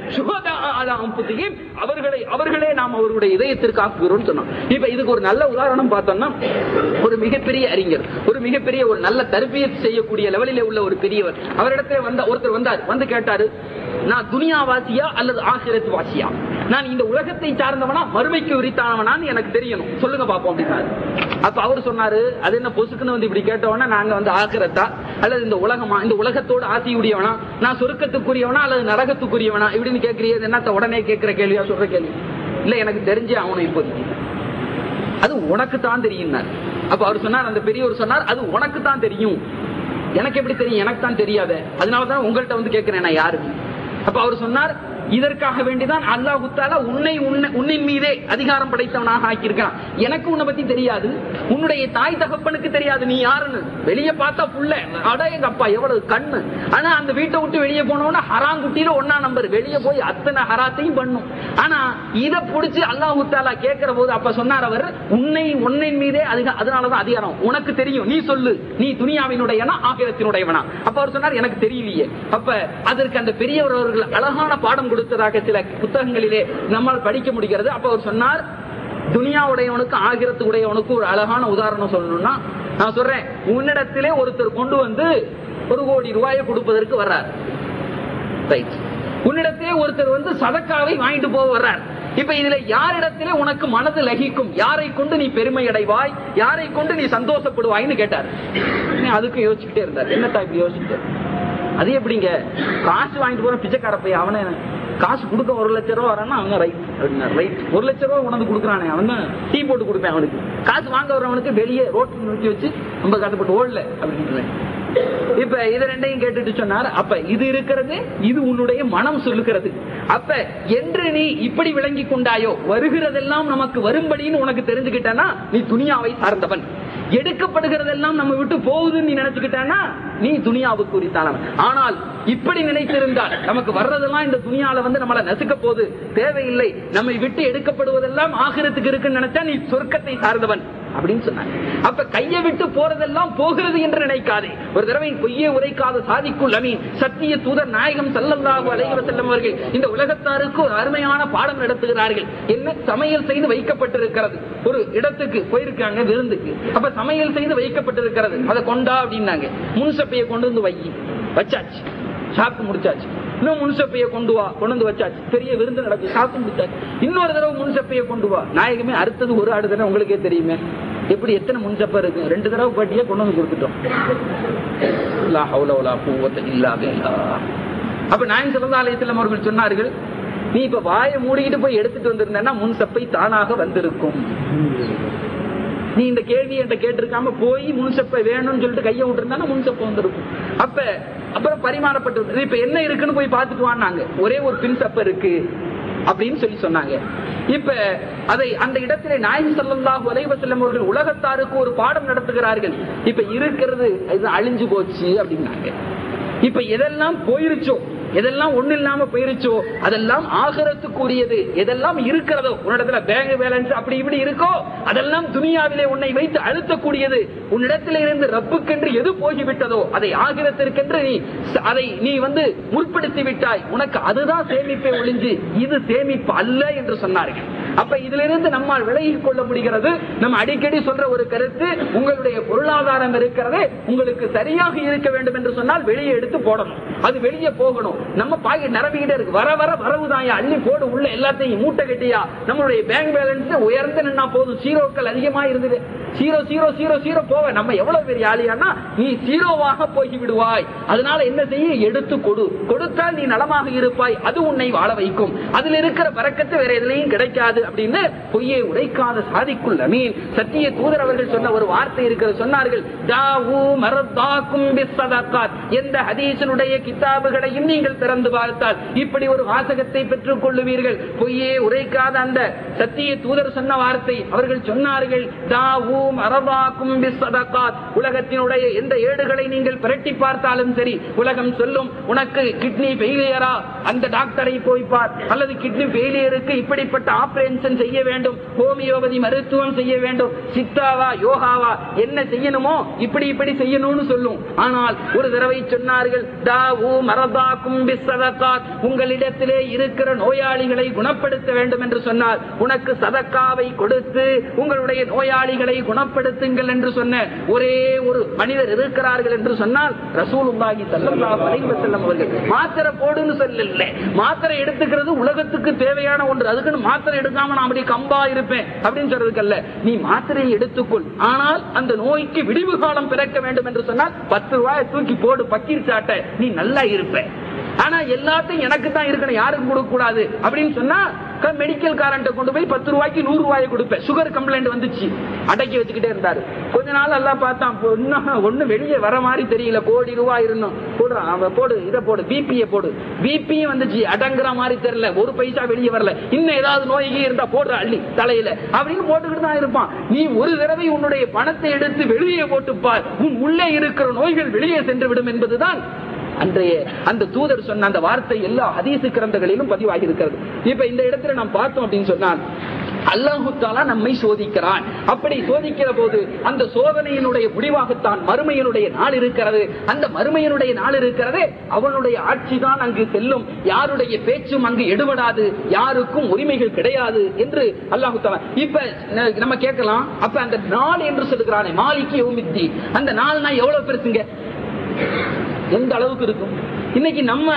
அவர்களே நாம் அவர்களுடைய இதயத்திற்கு ஆக்குகிறோம் சொன்னோம். இப்ப இதுக்கு ஒரு நல்ல உதாரணம் பார்த்தோம்னா, ஒரு மிகப்பெரிய அறிஞர், ஒரு மிகப்பெரிய ஒரு நல்ல தர்பியத் செய்யக்கூடிய லெவலிலே உள்ள ஒரு பெரியவர், அவரிடத்தில் ஒருத்தர் வந்தார். வந்து கேட்டாரு, நான் துனியா வாசியா அல்லது ஆகிரத் வாசியா, நான் இந்த உலகத்தை சார்ந்தவனா மறுமைக்கு உரித்தானவனான்னு எனக்கு தெரியணும், சொல்லுங்க பாப்போம் அப்படின்னாரு. அப்ப அவர் சொன்னாரு, அது என்ன பொசுக்குன்னு வந்து இப்படி கேட்டவனா, நாங்க வந்து ஆகிரத்தா அல்லது இந்த உலகமா, இந்த உலகத்தோடு ஆசையுடையவனா, நான் சொர்க்கத்துக்குரியவனா அல்லது நரகத்துக்குரியவனா இப்படின்னு கேட்கறியது என்னத்த உடனே கேட்கிற கேள்வியா, சொல்ற கேள்வி இல்ல, எனக்கு தெரிஞ்சே அவனை இப்போதைக்கு அது உனக்கு தான் தெரியும். அப்ப அவர் சொன்னார், அந்த பெரியவர் சொன்னார், அது உனக்கு தான் தெரியும், எனக்கு எப்படி தெரியும், எனக்கு தான் தெரியாத, அதனாலதான் உங்கள்கிட்ட வந்து கேட்கிறேன் நான் யாரு. அப்ப அவர் சொன்னார், இதற்காக வேண்டிதான் அல்லாஹ் தஆலா உன்னின் மீதே அதிகாரம் படைத்தவனாக ஆக்கியிருக்கான். எனக்கு உன்னை பத்தி தெரியாது, உன்னுடைய தாய் தகப்பனுக்கு தெரியாது நீ யாருன்னு. வெளியே பார்த்தா புள்ள அட எங்க அப்பா எவ்வளவு கண்ணு, ஆனா அந்த வீட்டை விட்டு வெளியே போனோம்னா ஹராங்குட்டியில ஒன்னா நம்பர், வெளியே போய் அத்தனை ஹராத்தையும் பண்ணும். ஆனா இதை பிடிச்சி அல்லாஹ் தஆலா கேட்கிற போது அப்ப சொன்னார் அவர், உன்னின் மீதே அதனாலதான் அதிகாரம் உனக்கு தெரியும், நீ சொல்லு, நீ துனியாவினுடையனா ஆகிரத்தினுடையவனா. அப்ப அவர் சொன்னார், எனக்கு தெரியலையே. அப்ப அதற்கு அந்த பெரியவர் அவர்கள் அழகான பாடம் கொடுத்ததாக சில புத்தகங்களிலே நம்மால் படிக்க முடிகிறது. அப்ப அவர் சொன்னார், துனியா உடையவனுக்கு ஆகிரத்து உடையவனுக்கு ஒரு அழகான உதாரணம் சொல்லணும்னா, நான் சொல்றேன், உன்னிடத்திலே ஒருத்தர் கொண்டு வந்து 1 கோடி ரூபாயை கொடுப்பதற்கு வர்றார். உன்னிடத்திலே ஒருத்தர் வந்து சதக்காவை வாங்கிட்டு போக வர்றார். இப்ப இதுல யாரிடத்திலே உனக்கு மனது லகிக்கும், யாரை கொண்டு நீ பெருமை அடைவாய், யாரை கொண்டு நீ சந்தோஷப்படுவாய்னு கேட்டார். அதுக்கு யோசிச்சுட்டே இருந்தார், என்னத்தா இப்படி யோசிச்சுட்டு, அது எப்படிங்க காசு வாங்கிட்டு போற பிச்சைக்கார போய் அவனை காசு கொடுக்க 1 லட்சம் ரூபா வரானா, அவங்க ரைட் அப்படின்னா ரைட், 1 லட்சம் ரூபா உணர்ந்து கொடுக்குறானே அவன் டீ போட்டு கொடுப்பேன் அவனுக்கு. காசு வாங்க வரவனுக்கு வெளியே ரோட்டு நிறுத்தி வச்சு ரொம்ப கஷ்டப்பட்டு ஓடல அப்படின்னு. இப்ப இது ரெண்டையும் கேட்டுட்டு சொன்னார், அப்ப இது இருக்கிறது, இது உன்னுடைய மனம் சொல்லுகிறது. அப்ப என்று நீ இப்படி விளங்கி கொண்டாயோ, வருகிறதெல்லாம் நமக்கு வரும்படின்னு உனக்கு தெரிஞ்சுக்கிட்டனா நீ துனியாவை சார்ந்தவன். எடுக்கப்படுகிறதெல்லாம் நம்ம விட்டு போகுதுன்னு நீ நினைச்சுக்கிட்டானா நீ துனியாவுக்கு உரித்தானவன். ஆனால் இப்படி நினைத்திருந்தால், நமக்கு வர்றதெல்லாம் இந்த துனியால வந்து நம்மள நசுக்க போது, தேவையில்லை, நம்மை விட்டு எடுக்கப்படுவதெல்லாம் ஆகிரத்துக்கு இருக்குன்னு நினைச்சா நீ சொர்க்கத்தை சார்ந்தவன் அப்படின்னு சொன்னாங்க. அப்ப கையை விட்டு போறதெல்லாம் போகிறது என்று நினைக்காதே. ஒரு தடவை பொய்யே உரைக்காத சாதிக்குல் அமீன் சத்திய தூதர் நாயகம் ஸல்லல்லாஹு அலைஹி வஸல்லம் அவர்கள் இந்த உலகத்தாருக்கு ஒரு அருமையான பாடம் நடத்துகிறார்கள். என்ன, சமையல் செய்து வைக்கப்பட்டிருக்கிறது, ஒரு இடத்துக்கு போயிருக்காங்க விருந்துக்கு. அப்ப சமையல் செய்து வைக்கப்பட்டிருக்கிறது, அதை கொண்டா அப்படின்னாங்க. முன்சப்பையை கொண்டு வந்து வச்சாச்சு, சாப்பிட்டு முடிச்சாச்சு. இன்னும் முன்சப்பையை கொண்டு வந்து வச்சாச்சு, பெரிய விருந்து நடக்கு, சாப்பிட்டு முடிச்சாச்சு. இன்னொரு தடவை முன்சப்பையை கொண்டு வா. நாயகமே அடுத்தது ஒரு ஆடு தானே, உங்களுக்கே தெரியுமே எப்படி எத்தனை முன்சப்பை இருக்கு, 2 தடவை பாட்டியே கொண்டு வந்து கொடுத்துட்டோம். லா ஹவ்ல வலா குவத்த இல்லா பில்லாஹ். அப்ப நாயகம் ஸல்லல்லாஹு அலைஹி வஸல்லம் அவர்கள் சொன்னார்கள், நீ இப்ப வாயை மூடிக்கிட்டு போய் எடுத்துட்டு வந்திருந்தா முன்சப்பை தானாக வந்திருக்கும். நீ இந்த கேள்வி என்கிட்ட கேட்டிருக்காம போய் முன்சப்பை வேணும்னு சொல்லிட்டு கையை விட்டுருந்தா முன்சப்பை வந்திருக்கும். அப்ப அப்புறம் பரிமாறப்பட்டு இப்ப என்ன இருக்குன்னு போய் பார்த்துட்டு வாங்க, ஒரே ஒரு பின் சப்பை இருக்கு அப்படின்னு சொன்னாங்க. இப்ப அதை அந்த இடத்திலே நாயகம் ஸல்லல்லாஹு அலைஹி வஸல்லம் அவர்கள் உலகத்தாருக்கு ஒரு பாடம் நடத்துகிறார்கள். இப்ப இருக்கிறது அழிஞ்சு போச்சு அப்படின்னாங்க. இப்ப எதெல்லாம் போயிருச்சோ, எதெல்லாம் ஒண்ணு இல்லாம போயிருச்சோ அதெல்லாம் ஆகிரத்துக்குரியது. எதெல்லாம் இருக்கிறதோ, உன்னிடத்துல பேங்க் பேலன்ஸ் அப்படி இப்படி இருக்கோ அதெல்லாம் துனியாவிலே உன்னை வைத்து அழுத்தக்கூடியது. உன்னிடத்தில இருந்து ரப்புக்கென்று எது போய்விட்டதோ அதை ஆகிரத்திற்கென்று நீ வந்து முற்படுத்தி விட்டாய். உனக்கு அதுதான் சேமிப்பை ஒழிஞ்சு இது சேமிப்பு அல்ல என்று சொன்னார்கள். அப்ப இதுல இருந்து நம்மால் விலகிக் கொள்ள முடிகிறது. நம்ம அடிக்கடி சொல்ற ஒரு கருத்து, உங்களுடைய பொருளாதாரம் இருக்கிறது உங்களுக்கு சரியாக இருக்க வேண்டும் என்று சொன்னால் வெளியே எடுத்து போடணும், அது வெளியே போகணும். நம்ம பாக்கெட் நிரம்பிக்கிட்டே இருக்கு, வர வர வரவுதாயா, அள்ளி போடு உள்ள எல்லாத்தையும் மூட்டை கட்டியா. நம்மளுடைய பேங்க் பேலன்ஸ் உயர்ந்து நின்னா போதும், ஜீரோக்கள் அதிகமா இருந்தது, 0 போவ நம்ம எவ்வளவு பெரிய ஆளியானா நீ 0வாக போய் விடுவாய். அதனால என்ன செய்ய, எடுத்து கொடுத்தால் நீ நலமாக இருப்பாய், அது உன்னை வாழ வைக்கும். அதுல இருக்கிற பரக்கத்து வேற எதுலையும் கிடைக்காது அப்படின்னு பொய்யை உரைக்காத சாதிக்குல் அமீன் சத்திய தூதர் அவர்கள் சொன்ன ஒரு வார்த்தை இருக்கிறது. சொன்னார்கள், தாவு மரதாக்கும் பிஸ்ஸதகாத். எந்த ஹதீஸினுடைய கிதாபுகளையும் நீங்கள் திறந்து பார்த்தால் இப்படி ஒரு வாசகத்தை பெற்றுக் கொள்ளுவீர்கள். பொய்யே உரைக்காத அந்த சத்திய தூதர் சொன்ன வார்த்தை. அவர்கள் சொன்னார்கள், தாவு உலகத்தினுடைய எந்த ஏடுகளை நீங்கள் பிரட்டி பார்த்தாலும் சரி, உலகம் சொல்லும் உனக்கு கிட்னி ஃபெயிலியரா, அந்த டாக்டரை போய்ப்பார், அல்லது கிட்னி ஃபெயிலியருக்கு இப்படிப்பட்ட ஆபரேஷன் செய்ய வேண்டும், ஹோமியோபதி மருத்துவம் செய்ய வேண்டும், சித்தாவா யோகாவா என்ன செய்யணுமோ இப்படி இப்படி செய்யணும்னு சொல்லும். ஆனால் ஒரு தடவை சொன்னார்கள், தாவு மரதாக்கும் பிஸ்ஸதகாத், உங்களிடத்திலே இருக்கிற நோயாளிகளை குணப்படுத்த வேண்டும் என்று சொன்னார். உனக்கு சதக்காவை கொடுத்து உங்களுடைய நோயாளிகளை குணப்படுத்துங்கள் என்று சொன்ன ஒரே ஒரு மனிதர் இருக்கிறார்கள் என்று சொன்னால் ரசூலுல்லாஹி ஸல்லல்லாஹு அலைஹி வஸல்லம் அவர்கள். மாத்திரை போடுன்னு சொல்லல, மாத்திரை எடுத்துக்கிறது உலகத்துக்கு தேவையான ஒன்று, அதுக்குன்னு மாத்திரை எடுக்காம நான் அப்படி கம்பா இருப்பேன் அப்படின்னு சொல்றதுக்கல்ல. நீ மாத்திரையை எடுத்துக்கொள், ஆனால் அந்த நோய்க்கு விடிவு காலம் பிறக்க வேண்டும் என்று சொன்னால் 10 ரூபாய் தூக்கி போடு பக்கீர் சாட்டை, நீ நல்லா இருப்ப. ஆனா எல்லாத்தையும் எனக்கு தான் இருக்கணும், யாருக்கும் கொடுக்க கூடாது அப்படின்னு சொன்னா மெடிக்கல் காரண்ட கொண்டு போய் 10 ரூபாய்க்கு 100 ரூபாயை கொடுப்பேன். சுகர் கம்ப்ளைண்ட் வந்துச்சு, அடக்கி வச்சுக்கிட்டே இருந்தாரு. கொஞ்ச நாள் எல்லாம் பார்த்தான், ஒண்ணு வெளியே வர மாதிரி தெரியல, கோடி ரூபாய் இருந்தோம், போடு இதை போடு, பிபியை போடு, பிபியும் வந்துச்சு, அடங்குற மாதிரி தெரியல, ஒரு பைசா வெளியே வரல, இன்னும் ஏதாவது நோய்க்கு இருந்தா போடுற அள்ளி தலையில அப்படின்னு போட்டுக்கிட்டு தான் இருப்பான். நீ ஒரு தடவை உன்னுடைய பணத்தை எடுத்து வெளியே போட்டுப்பார், உன் உள்ளே இருக்கிற நோய்கள் வெளியே சென்று விடும் என்பதுதான் அன்றைய அந்த தூதர் சொன்ன அந்த வார்த்தை எல்லா ஹதீஸ் கிரந்தங்களிலும் பதிவாகி இருக்கிறது. இப்ப இந்த இடத்துல நாம் பார்த்தோம் அப்படின்னு சொன்னால் அல்லாஹு தஆலா நம்மை சோதிக்கிறான். அப்படி சோதிக்கிற போது அந்த சோதனையினுடைய முடிவாகத்தான் மறுமையினுடைய நாள் இருக்கிறது. அந்த மறுமையினுடைய நாள் இருக்கிறது, அவனுடைய ஆட்சி தான் அங்கு செல்லும், யாருடைய பேச்சும் அங்கு எடுபடாது, யாருக்கும் உரிமைகள் கிடையாது என்று அல்லாஹு தஆலா. இப்ப நம்ம கேட்கலாம், அப்ப அந்த நாள் என்று சொல்லுகிறானே மாலிகி யௌமித்தீன், அந்த நாள்னா எவ்வளவு பெருசுங்க, எந்த அளவுக்கு இருக்கும்? இன்னைக்கு நம்ம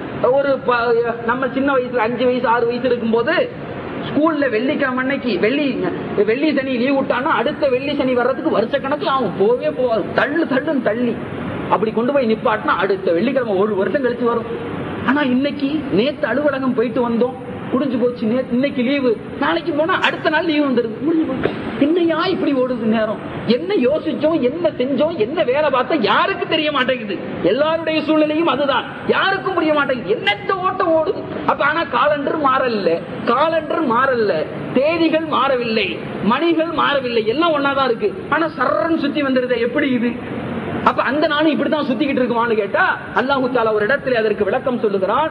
சின்ன வயசுல 5 வயசு 6 வயசு இருக்கும் போது ஸ்கூல்ல வெள்ளிக்கிழமை அன்னைக்கு வெள்ளி சனி லீவ் விட்டானா அடுத்த வெள்ளி சனி வர்றதுக்கு வருஷ கணக்கு அவன் போவே போவாது, தள்ளுன்னு தள்ளி அப்படி கொண்டு போய் நிப்பாட்டினா அடுத்த வெள்ளிக்கிழமை 1 வருஷம் கழிச்சு வரும். ஆனா இன்னைக்கு நேத்து அலுவலகம் போயிட்டு வந்தோம், முடிஞ்சு போச்சு, இன்னைக்கு லீவு, நாளைக்கு போனா அடுத்த நாள் லீவு வந்துருது, முடிஞ்சு போச்சு. என்னையா இப்படி ஓடுது நேரம், என்ன யோசிச்சோம், என்ன செஞ்சோம், என்ன வேலை பார்த்தா யாருக்கு தெரிய மாட்டேங்குது. எல்லாருடைய சூழ்நிலையும் அதுதான், யாருக்கும் புரிய மாட்டேங்குது, என்னத்த ஓட்டம் ஓடுது. அப்ப ஆனா காலண்டர் மாறல, தேதிகள் மாறவில்லை, மணிகள் மாறவில்லை, எல்லாம் ஒன்னாதான் இருக்கு. ஆனா சர்றன்னு சுத்தி வந்துருது, எப்படி இது? அப்ப அந்த நாளும் இப்படித்தான் சுத்திக்கிட்டு இருக்குமான்னு கேட்டா அல்லாஹு தஆலா ஒரு இடத்துல அதற்கு விளக்கம் சொல்லுகிறான்.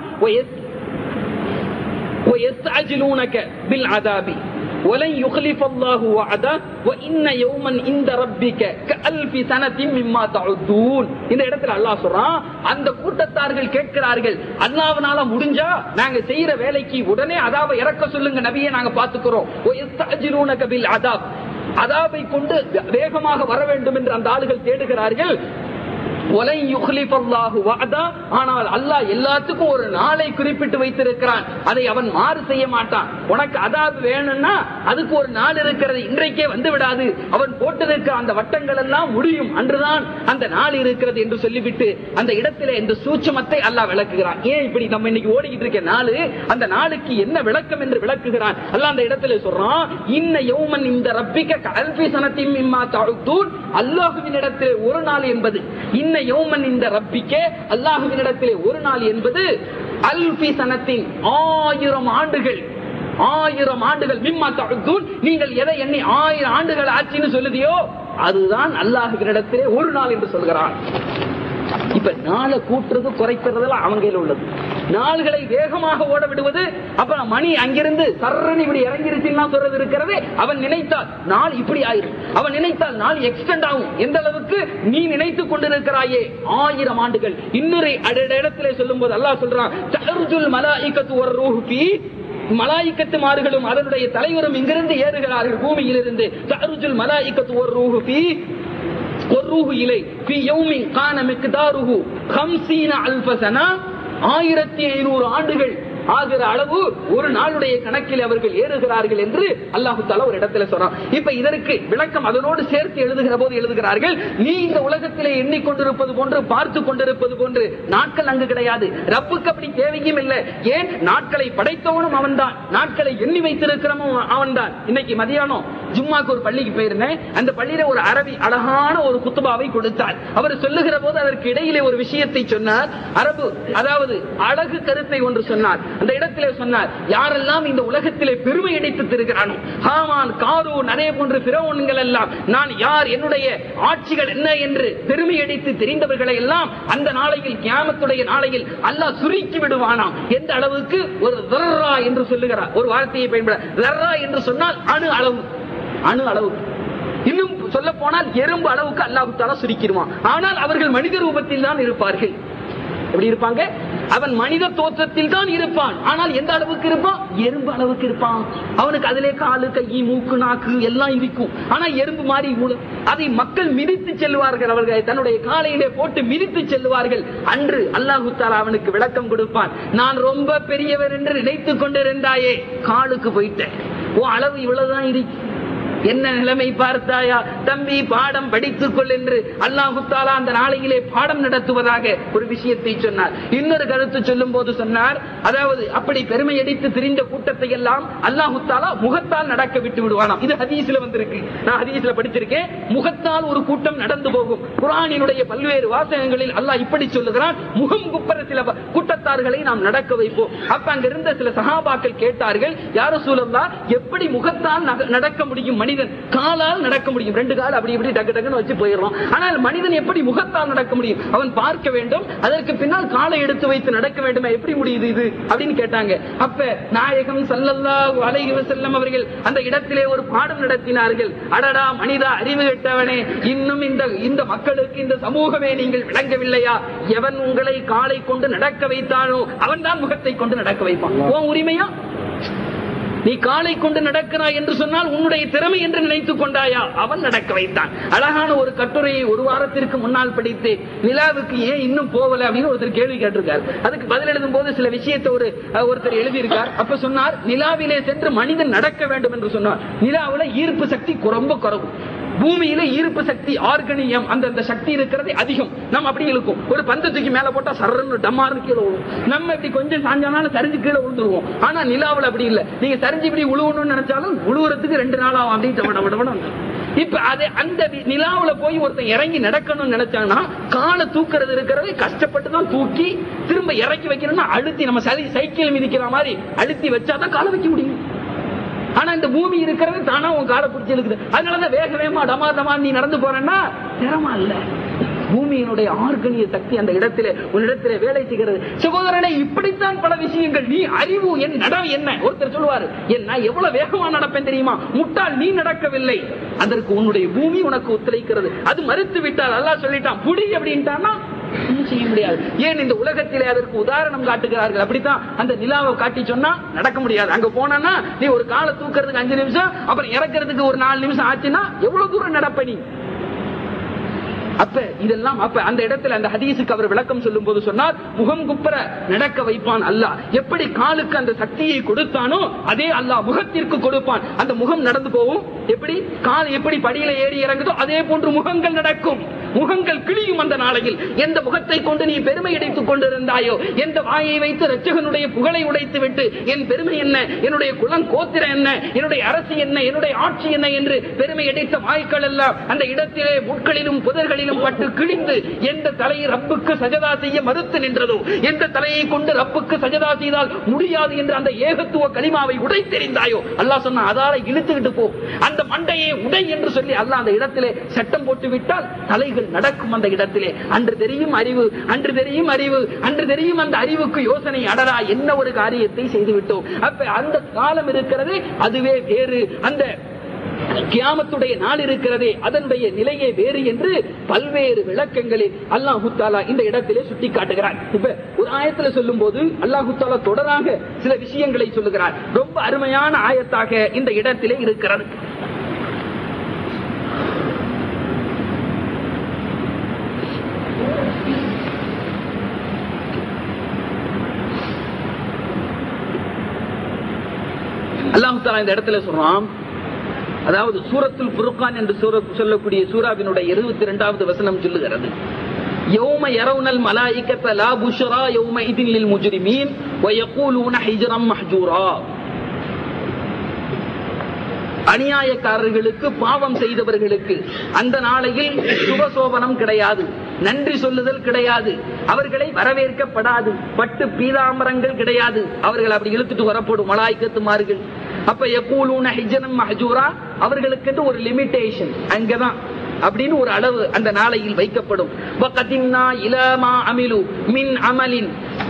وَيَسْتَعْجِلُونَكَ بِالْعَذَابِ وَلَنْ يُخْلِفَ اللَّهُ وَعْدَهُ وَإِنَّ يَوْمًا عِندَ رَبِّكَ كَأَلْفِ سَنَةٍ مِّمَّا تَعُدُّونَ. இந்த இடத்துல அல்லாஹ் சொல்றான், அந்த கூட்டத்தார்கள் கேட்கிறார்கள், அல்லாஹ்வால முடிஞ்சா நாங்க செய்யற வேலைக்கு உடனே அதாவை இறக்க சொல்லுங்க நபியே, நாங்க பாத்துக்கிறோம். وَيَسْتَعْجِلُونَكَ بِالْعَذَابِ, அதாவை கொண்டு வேகமாக வர வேண்டும் என்று அந்த ஆளுகள் தேடுகிறார்கள். ஆனால் அல்லாஹ் எல்லாத்துக்கும் ஒரு நாளை குறிப்பிட்டு வைத்திருக்கிறான், அதை அவன் மாறு செய்ய மாட்டான். உனக்கு அதாப் வேணும்னா அதுக்கு ஒரு நாள் இருக்கிறது, இன்றைக்கே வந்து விடாது, அவன் போட்டிருக்கிற அந்த வட்டங்கள் எல்லாம் முடியும், அன்றுதான் அந்த நாள் இருக்கிறது என்று சொல்லிவிட்டு அந்த இடத்துல இந்த சூட்சுமத்தை அல்லாஹ் விளக்குகிறான். ஏன் இப்படி நம்ம இன்னைக்கு ஓடிக்கிட்டு இருக்க நாளு, அந்த நாளுக்கு என்ன விளக்கம் என்று விளக்குகிறான். அல்லாஹ் அந்த இடத்துல சொல்றான், இன்ன யௌமன் இந்த ரப்பிக கஅல்ஃபி ஸனத்தின் மிம்மா தஅுதூன், அல்லாஹ்வின் இடத்திலே ஒரு நாள் என்பது, இன்ன யௌமன் இந்த ரப்பிக்கே அல்லாஹ்வினிடத்திலே ஒரு நாள் என்பது அல்ஃபி சனத்தின் 1000 ஆண்டுகள், 1000 ஆண்டுகள். மிம்மா தஅுதூன், நீங்கள் எதை எண்ணி 1000 ஆண்டுகள் ஆட்சின்னு சொல்லுதியோ அதுதான் அல்லாஹ்வினிடத்திலே ஒரு நாள் என்று சொல்கிறான். இப்ப நாளை கூட்டுறது குறைக்கிறதுல அவங்க கையில் உள்ளது. நாள்களை வேகமாக ஓட விடுவது, அப்புறம் மணி அங்கிருந்து சரணி இப்படி இறங்கிருச்சுன்னா சொல்றது இருக்கிறது. அவன் நினைத்தால் நாள் இப்படி ஆயிரும், அவன் நினைத்தால் நாள் எக்ஸ்டெண்ட் ஆகும். எந்த அளவுக்கு நீ நினைத்துக் கொண்டிருக்கிறாயே 1000 ஆண்டுகள். இன்னொரு இடத்திலே சொல்லும் போது அல்லாஹ் சொல்றான், தஅர்ஜுல் மலாயிகத்து வர்ரூஹு ஃபீ, மலாயிக்கத்துமார்களும் அதனுடைய தலைவரும் இங்கிருந்து ஏறுகிறார்கள் பூமியிலிருந்து. தஅர்ஜுல் மலாயிகத்து வர்ரூஹு ஃபீ والروح إليه في يوم كان مقداره 50,000 سنة, 1500 ஆண்டுகள் ஆகிற அளவு ஒரு நாளுடைய கணக்கில் அவர்கள் ஏறுகிறார்கள் என்று அல்லாஹு தஆலா ஒரு இடத்துல சொல்றான். இப்ப இதற்கு விளக்கம் அதனோடு சேர்த்து எழுதுகிற போது எழுதுகிறார்கள், நீ இந்த உலகத்திலே எண்ணிக்கொண்டிருப்பது போன்று பார்த்து கொண்டிருப்பது போன்று நாட்கள் அங்கு கிடையாது. ரப்புக்கு அப்படி தேவையும் இல்லை. ஏன், நாட்களை படைத்தவனும் அவன்தான், நாட்களை எண்ணி வைத்திருக்கிறவனும் அவன்தான். இன்னைக்கு மதியானம் ஜும்மாக்கு ஒரு பள்ளிக்கு போயிருந்தேன். அந்த பள்ளியில ஒரு அரபி அழகான ஒரு குத்துபாவை கொடுத்தார். அவர் சொல்லுகிற போது அதற்கு இடையிலே ஒரு விஷயத்தை சொன்னார். அரபு, அதாவது அழகு கருத்தை ஒன்று சொன்னார். அந்த இடத்திலே சொன்னார், யாரெல்லாம் இந்த உலகத்திலே பெருமை அடித்து திருக்கிறானோ, ஹாமான், காரூன், அதே போன்று பிறவுன்கள் எல்லாம், நான் யார், என்னுடைய ஆட்சிகள் என்ன என்று பெருமை அடித்து தெரிந்தவர்களை எல்லாம் அந்த நாளையில், கியாமத்துடைய நாளையில் அல்லாஹ் சுருக்கி விடுவானாம். எந்த அளவுக்கு? ஒரு தர்ரா என்று சொல்லுகிறார், ஒரு வார்த்தையை பயன்பட. தர்ரா என்று சொன்னால் அணு அளவு, அணு அளவு. இன்னும் சொல்ல போனால் எறும்பு அளவுக்கு அல்லாஹ் தஆலா சுருக்கிடுவான். ஆனால் அவர்கள் மனித ரூபத்தில் தான் இருப்பார்கள். எப்படி இருப்பாங்க? அவன் மனித தோற்றத்தில் தான் இருப்பான். ஆனால் எந்த அளவுக்கு இருப்பான்? எறும்பு அளவுக்கு இருப்பான். அவனுக்கு அதிலே காலு, கை, மூக்கு, நாக்கு எல்லாம் இருக்கும். ஆனா எறும்பு மாதிரி அதை மக்கள் மிதித்து செல்வார்கள். அவர்கள் தன்னுடைய காலையிலே போட்டு மிதித்து செல்வார்கள். அன்று அல்லாஹ் தஆலா அவனுக்கு விளக்கம் கொடுப்பான். நான் ரொம்ப பெரியவர் என்று நினைத்துக் கொண்டிருந்தாயே, காலுக்கு போயிட்டேன், உன் அளவு இவ்வளவுதான் இருக்கு, என்ன நிலைமை பார்த்தாயா தம்பி, பாடம் படித்துக் கொள் என்று அல்லாஹ் தஆலா அந்த நாளையிலே பாடம் நடத்துவதாக ஒரு விஷயத்தை சொன்னார். இன்னொரு கருத்து சொல்லும் போது சொன்னார், அதாவது அப்படி பெருமை அடித்து திரிந்த கூட்டத்தை எல்லாம் அல்லாஹ் தஆலா முகத்தால் நடக்க விட்டு விடுவானாம். இது ஹதீஸ்ல வந்திருக்கு, நான் ஹதீஸ்ல படிச்சிருக்கேன். முகத்தால் ஒரு கூட்டம் நடந்து போகும். குர்ஆனினுடைய பல்வேறு வாசகங்களில் அல்லாஹ் இப்படி சொல்லுகிறான், முகம் குப்பர சில கூட்டத்தார்களை நாம் நடக்க வைப்போம். அப்ப அங்க இருந்த சில சஹாபாக்கள் கேட்டார்கள், யா ரசூலல்லாஹ், எப்படி முகத்தால் நடக்க முடியும்? மனிதன் காலால் நடக்க முடியும், ரெண்டு கால் அப்படி இப்படி டக்கு டக்குன்னு வச்சு போயிடுறோம். ஆனால் மனிதன் எப்படி முகத்தால் நடக்க முடியும்? அவன் பார்க்க வேண்டும், அதற்கு பின்னால் காலை எடுத்து வைத்து நடக்க வேண்டுமே, எப்படி முடியுது இது அப்படின்னு கேட்டாங்க. அப்ப நாயகம் ஸல்லல்லாஹு அலைஹி வஸல்லம் அவர்கள் அந்த இடத்திலே ஒரு பாடம் நடத்தினார்கள். அடடா மனிதா, அறிவு கெட்டவனே, இன்னும் இந்த மக்களுக்கு, இந்த சமூகமே நீங்கள் விளங்கவில்லையா? எவன் உங்களை காலை கொண்டு நடக்க வைத்தானோ அவன் தான் முகத்தை கொண்டு நடக்க வைப்பான். உன் உரிமையா? நீ காலை கொண்டு நடக்கிறாய் என்று சொன்னால் உன்னுடைய திறமை என்று நினைத்துக் கொண்டாயா? அவன் நடக்க வைத்தான். அழகான ஒரு கட்டுரையை ஒரு வாரத்திற்கு முன்னால் படித்து, நிலாவுக்கு ஏன் இன்னும் போகல அப்படின்னு ஒருத்தர் கேள்வி கேட்டிருக்கார். அதுக்கு பதில் எழுதும் போது சில விஷயத்தை ஒருத்தர் எழுதியிருக்கார். அப்ப சொன்னார், நிலாவிலே சென்று மனிதன் நடக்க வேண்டும் என்று சொன்னார். நிலாவுல ஈர்ப்பு சக்தி ரொம்ப குறைவு, பூமியில ஈர்ப்பு சக்தி, ஆர்கனியம், அந்த சக்தி இருக்கிறது அதிகம். நம்ம அப்படி இருக்கும், ஒரு பந்து தூக்கி மேல போட்டா சர்றன்னு டம்மாரு கீழே விழுவும். நம்ம இப்படி கொஞ்சம் சாஞ்சானாலும் சரிஞ்சு கீழே விழுந்துருவோம். ஆனா நிலாவுல அப்படி இல்லை. நீங்க சரிஞ்சு இப்படி உழுவணும்னு நினைச்சாலும் உழுவுறதுக்கு 2 நாள் ஆகும். அப்படி இப்ப அது அந்த நிலாவுல போய் ஒருத்தன் இறங்கி நடக்கணும்னு நினைச்சாங்கன்னா, காலை தூக்குறது இருக்கிறது கஷ்டப்பட்டு தான் தூக்கி திரும்ப இறக்கி வைக்கணும்னா அழுத்தி, நம்ம சைக்கிள் மிதிக்கிற மாதிரி அழுத்தி வச்சாதான் காலை வைக்க முடியும். ஆனா இந்த பூமி இருக்கிறது தானா உன் காலை பிடிச்சி இருக்குது. அதனாலதான் வேக வேகமா டமா டமா நீ நடந்து போறேன்னா திறமா இல்ல. பூமியினுடைய ஆர்கனிய சக்தி அந்த இடத்திலே உன்னிடத்திலே வேலை செய்கிறது. சகோதரனே, இப்படித்தான் பல விஷயங்கள். நீ அறிவு, என் நடம் என்ன? ஒருத்தர் சொல்லுவாரு, நான் எவ்வளவு வேகமா நடப்பேன் தெரியுமா? முட்டாள், நீ நடக்கவில்லை, அதற்கு உன்னுடைய பூமி உனக்கு ஒத்துழைக்கிறது. அது மறுத்து விட்டால் அல்லாஹ் சொல்லிட்டான் புடி அப்படின்ட்டான்னா செய்ய முடியாது. ஏன் இந்த உலகத்திலே அதற்கு உதாரணம் காட்டுகிறார்கள். அப்படித்தான் அந்த நிலாவை காட்டி சொன்னா நடக்க முடியாது. அங்க போனா நீ ஒரு காலை தூக்கிறதுக்கு 5 நிமிஷம், அப்புறம் இறக்கிறதுக்கு ஒரு 4 நிமிஷம் ஆச்சுன்னா எவ்வளவு தூரம் நடப்ப நீ? அப்ப இதெல்லாம் அப்ப அந்த இடத்துல அந்த ஹதீஸுக்கு அவர் விளக்கம் சொல்லும் போது சொன்னார், முகம் குப்புற நடக்க வைப்பான் அல்லாஹ். எப்படி காலுக்கு அந்த சக்தியை கொடுத்தானோ அதே அல்லாஹ் முகத்திற்கு கொடுப்பான். அந்த முகம் நடந்து போகும். எப்படி கால் எப்படி படியில ஏறி இறங்குதோ அதே போன்று முகங்கள் நடக்கும். முகங்கள் கிழியும் அந்த நாளையில். எந்த முகத்தை கொண்டு நீ பெருமை அடைத்துக் கொண்டிருந்தாயோ, எந்த வாயை வைத்து இரட்சகனுடைய புகழை உடைத்து விட்டு என் பெருமை என்ன, என்னுடைய குலம் கோத்திரம் என்ன, என்னுடைய அரசு என்ன, என்னுடைய ஆட்சி என்ன என்று பெருமை அடைத்த வாய்க்கள் எல்லாம் அந்த இடத்திலே முட்களிலும் புதர்களிலும் பட்டு கிழிந்து, எந்த தலையை ரப்புக்கு சஜதா செய்ய மறுத்து நின்றதோ, எந்த தலையை கொண்டு ரப்புக்கு சஜதா செய்தால் முடியாது என்று அந்த ஏகத்துவ கலிமாவை உடைத்தெறிந்தாயோ, அல்லாஹ் சொன்ன அதால இழுத்துக்கிட்டு போ, அந்த மண்டையை உடை என்று சொல்லி அல்லாஹ் அந்த இடத்திலே சட்டம் போட்டு விட்டால் தலைகள் நடக்கும். அந்த இடத்திலே அன்று தெரியும் அறிவு, அன்று தெரியும் அறிவு, அன்று தெரியும் அந்த அறிவுக்கு யோசனை. அடரா, என்ன ஒரு காரியத்தை செய்து விட்டோம். அப்ப அந்த காலம் இருக்கிறது, அதுவே வேறு. அந்த கியாமத்துடைய நாள் இருக்கிறதே, அதனுடைய நிலையே வேறு என்று பல்வேறு விளக்கங்களில் அல்லாஹு தஆலா இந்த இடத்திலே சுட்டி காட்டுகிறார். இப்ப ஒரு ஆயத்துல சொல்லும் போது அல்லாஹு தஆலா தொடராக சில விஷயங்களை சொல்லுகிறார். ரொம்ப அருமையான ஆயத்தாக இந்த இடத்திலே இருக்கிறது. அல்லாஹ் தஆலா இந்த இடத்துல சொல்றான், அதாவது சூரத்துல் ஃபுர்கான் என்று சொல்லக்கூடிய சூராவினுடைய 22வது வசனம் சொல்லுகிறது, யௌம யரவுனல் மலாயிகத லா புஷ்ரா யௌமஇதின் லில் முஜ்ரிமீன் வ யகூலூன ஹிஜ்ரம் மஹ்ஜூரா. அநியாயக்காரர்களுக்கு, பாவம் செய்தவர்களுக்கு அந்த நாளையில் சுபசோபனம் கிடையாது, நன்றி சொல்லுதல் கிடையாது, அவர்களை வரவேற்கப்படாது, பட்டு பீதாம்பரங்கள் கிடையாது, அவர்கள் அப்படி இழுத்துட்டு வரப்படும் மலாய்க்கத்துமார்கள். அப்ப யகூலூன ஹிஜ்ரன் மஹ்ஜூரா, அவர்களுக்கு ஒரு லிமிட்டேஷன் அங்கதான் அப்படின்னு ஒரு அளவு அந்த நாளையில் வைக்கப்படும். வகதிம்னா இலா மா அமிலு மின் அமலின்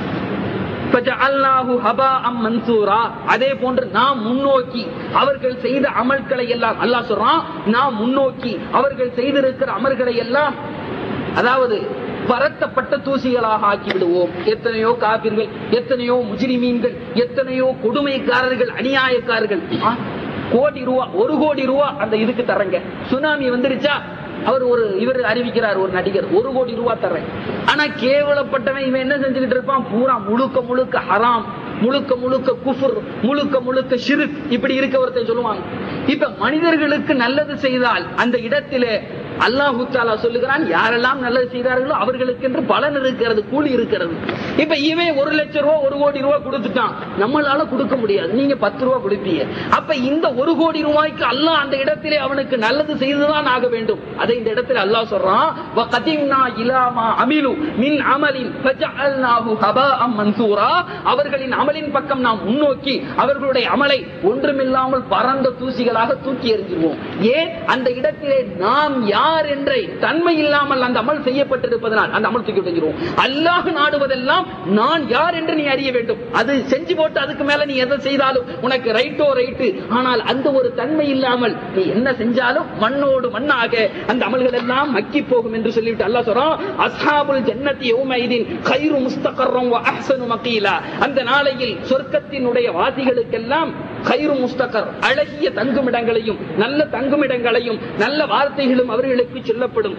ஃபஜஅல்னாஹு ஹபாஅம் மன்சூரா, அதே போன்று நாம் முன்னோக்கி அவர்கள் செய்த அமல்களை எல்லாம் அல்லாஹ் சொல்றான், நாம் முன்னோக்கி அவர்கள் செய்திருக்கிற அமல்களை எல்லாம் அதாவது பரத்தப்பட்ட தூசிகளாக ஆக்கி விடுவோம். எத்தனையோ காபிர்கள், எத்தனையோ முஜ்ரிமீன்கள், எத்தனையோ கொடுமைக்காரர்கள், அநியாயக்காரர்கள் கோடி ரூபா, 1 கோடி ரூபா அந்த இதுக்கு தரங்க. சுனாமி வந்துருச்சா, இவர் அறிவிக்கிறார், ஒரு நடிகர் 1 கோடி ரூபா தர்றேன். ஆனா கேவலப்பட்டவன் இவன் என்ன செஞ்சுக்கிட்டு இருப்பான், பூரா முழுக்க முழுக்க ஹராம், முழுக்க முழுக்க குஃபர், முழுக்க முழுக்க ஷிர்க், இப்படி இருக்க ஒருத்தன் சொல்லுவாங்க. இப்ப மனிதர்களுக்கு நல்லது செய்தால் அந்த இடத்திலே அல்லாஹ் தஆலா சொல்லுகிறான், யாரெல்லாம் நல்லது செய்தார்களோ அவர்களுக்கு என்று பலன் இருக்கிறது, கூலி இருக்கிறது. இப்ப இவன் 1 லட்சம் ரூபாய் 1 கோடி ரூபாய் கொடுத்துட்டான், நம்மளால கொடுக்க முடியாது, நீங்க 10 ரூபாய் கொடுப்பீங்க. அப்ப இந்த 1 கோடி ரூபாய்க்கு அல்லாஹ் அந்த இடத்திலே அவனுக்கு நல்லது செய்துதான் ஆக வேண்டும். அதை இந்த இடத்துல அல்லாஹ் சொல்றான், வகதிம்னா இலா மா அமிலு மின் அமலின் ஃபஜஅல்னாஹு ஹபாஅம் மன்சூரா, அவர்களின் அமலின் பக்கம் நாம் முன்னோக்கி அவர்களுடைய அமலை ஒன்றுமில்லாமல் பறந்த தூசிகளாக தூக்கி எறிஞ்சிருவோம். ஏன் அந்த இடத்திலே நாம் யார் என்ற தன்மை இல்லாமல் அந்த அமல் செய்யப்பட்டிருப்பதனால் அந்த அமல் தூக்கி எறிஞ்சிருவோம். அல்லாஹ் நாடுவதெல்லாம் நான் யார் என்று நீ அறிய வேண்டும். அது செஞ்சு போட்டு அதுக்கு மேல நீ எதை செய்தாலும் உனக்கு ரைட்டோ ரைட்டு, ஆனால் அந்த ஒரு தன்மை இல்லாமல் நீ என்ன செஞ்சாலும் மண்ணோடு மண்ணாக அந்த அமல்கள் எல்லாம் மக்கி போகும் என்று சொல்லிவிட்டு அல்லாஹ் சொல்றான், அஸ்ஹாபுல் ஜன்னதி யௌமைதின் கைரு முஸ்தகர்ரம் வ அஹ்ஸனு மகீலா, அந்த நாளையில் சொர்க்கத்தினுடைய வாசிகளுக்கெல்லாம் கைரு முஸ்தகர், அழகிய தங்குமிடங்களையும் நல்ல தங்குமிடங்களையும் நல்ல வார்த்தைகளும் அவர்களுக்கு சொல்லப்படும்.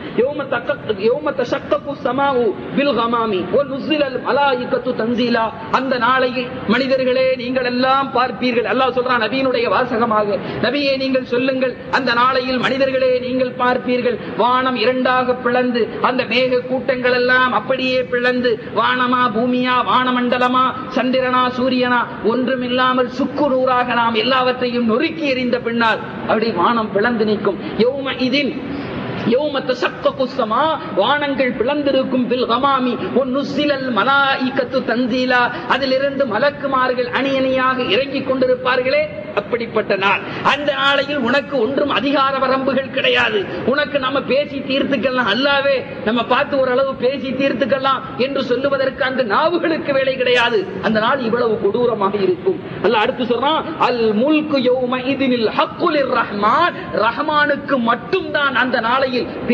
யௌம தஷக்ககு ஸமாஉ பில் கமாமி வ நுஸிலல் மலாயிகத்து தன்சீலா, அந்த நாளையில் மனிதர்களே நீங்கள் எல்லாம் பார்ப்பீர்கள். அல்லாஹ் சொல்றான் நபியினுடைய வாசகமாக, நபியே நீங்கள் சொல்லுங்கள், அந்த நாளையில் மனிதர்களே நீங்கள் பார்ப்பீர்கள், வானம் 2ஆக பிளந்து அந்த மேக கூட்டங்கள் எல்லாம் அப்படியே பிளந்து, வானமா பூமியா, வானமண்டலமா, சந்திரனா சூரியனா, ஒன்றுமில்லாமல் சுக்குநூறாக நாம் எல்லாவற்றையும் நொறுக்கி எறிந்த பின்னால் அப்படி வானம் பிளந்து நிற்கும். யௌம இதின் யௌம தஷக்ககு ஸமா, வானங்கள் பிளந்திருக்கும், பில் கமாமி வ நுஸிலல் மலாயிகத்து தன்சீலா, அதிலிருந்து மலக்குமார்கள் அணி அணியாக இறங்கிக் கொண்டிருப்பார்களே, அப்படிப்பட்ட நாள். அந்த நாளையில் உனக்கு ஒன்றும் அதிகார வரம்புகள் கிடையாது. உனக்கு நம்ம பேசி தீர்த்துக்கலாம், அல்லாவே நம்ம பார்த்து ஓரளவு பேசி தீர்த்துக்கலாம் என்று சொல்லுவதற்கு அந்த நாவுகளுக்கு வேலை கிடையாது. அந்த நாள் இவ்வளவு கொடூரமாக இருக்கும். அல்லாஹ் அடுத்து சொல்றான், அல் முல்கு யௌம இதினில் ஹக்குலிர் ரஹ்மான், ரஹ்மானுக்கு மட்டும்தான் அந்த நாளையில்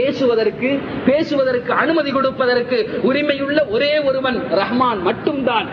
பேசுவதற்கு அனுமதி கொடுப்பதற்கு உரிமையுள்ள ஒரே ஒருவன் ரஹ்மான் மட்டும்தான்.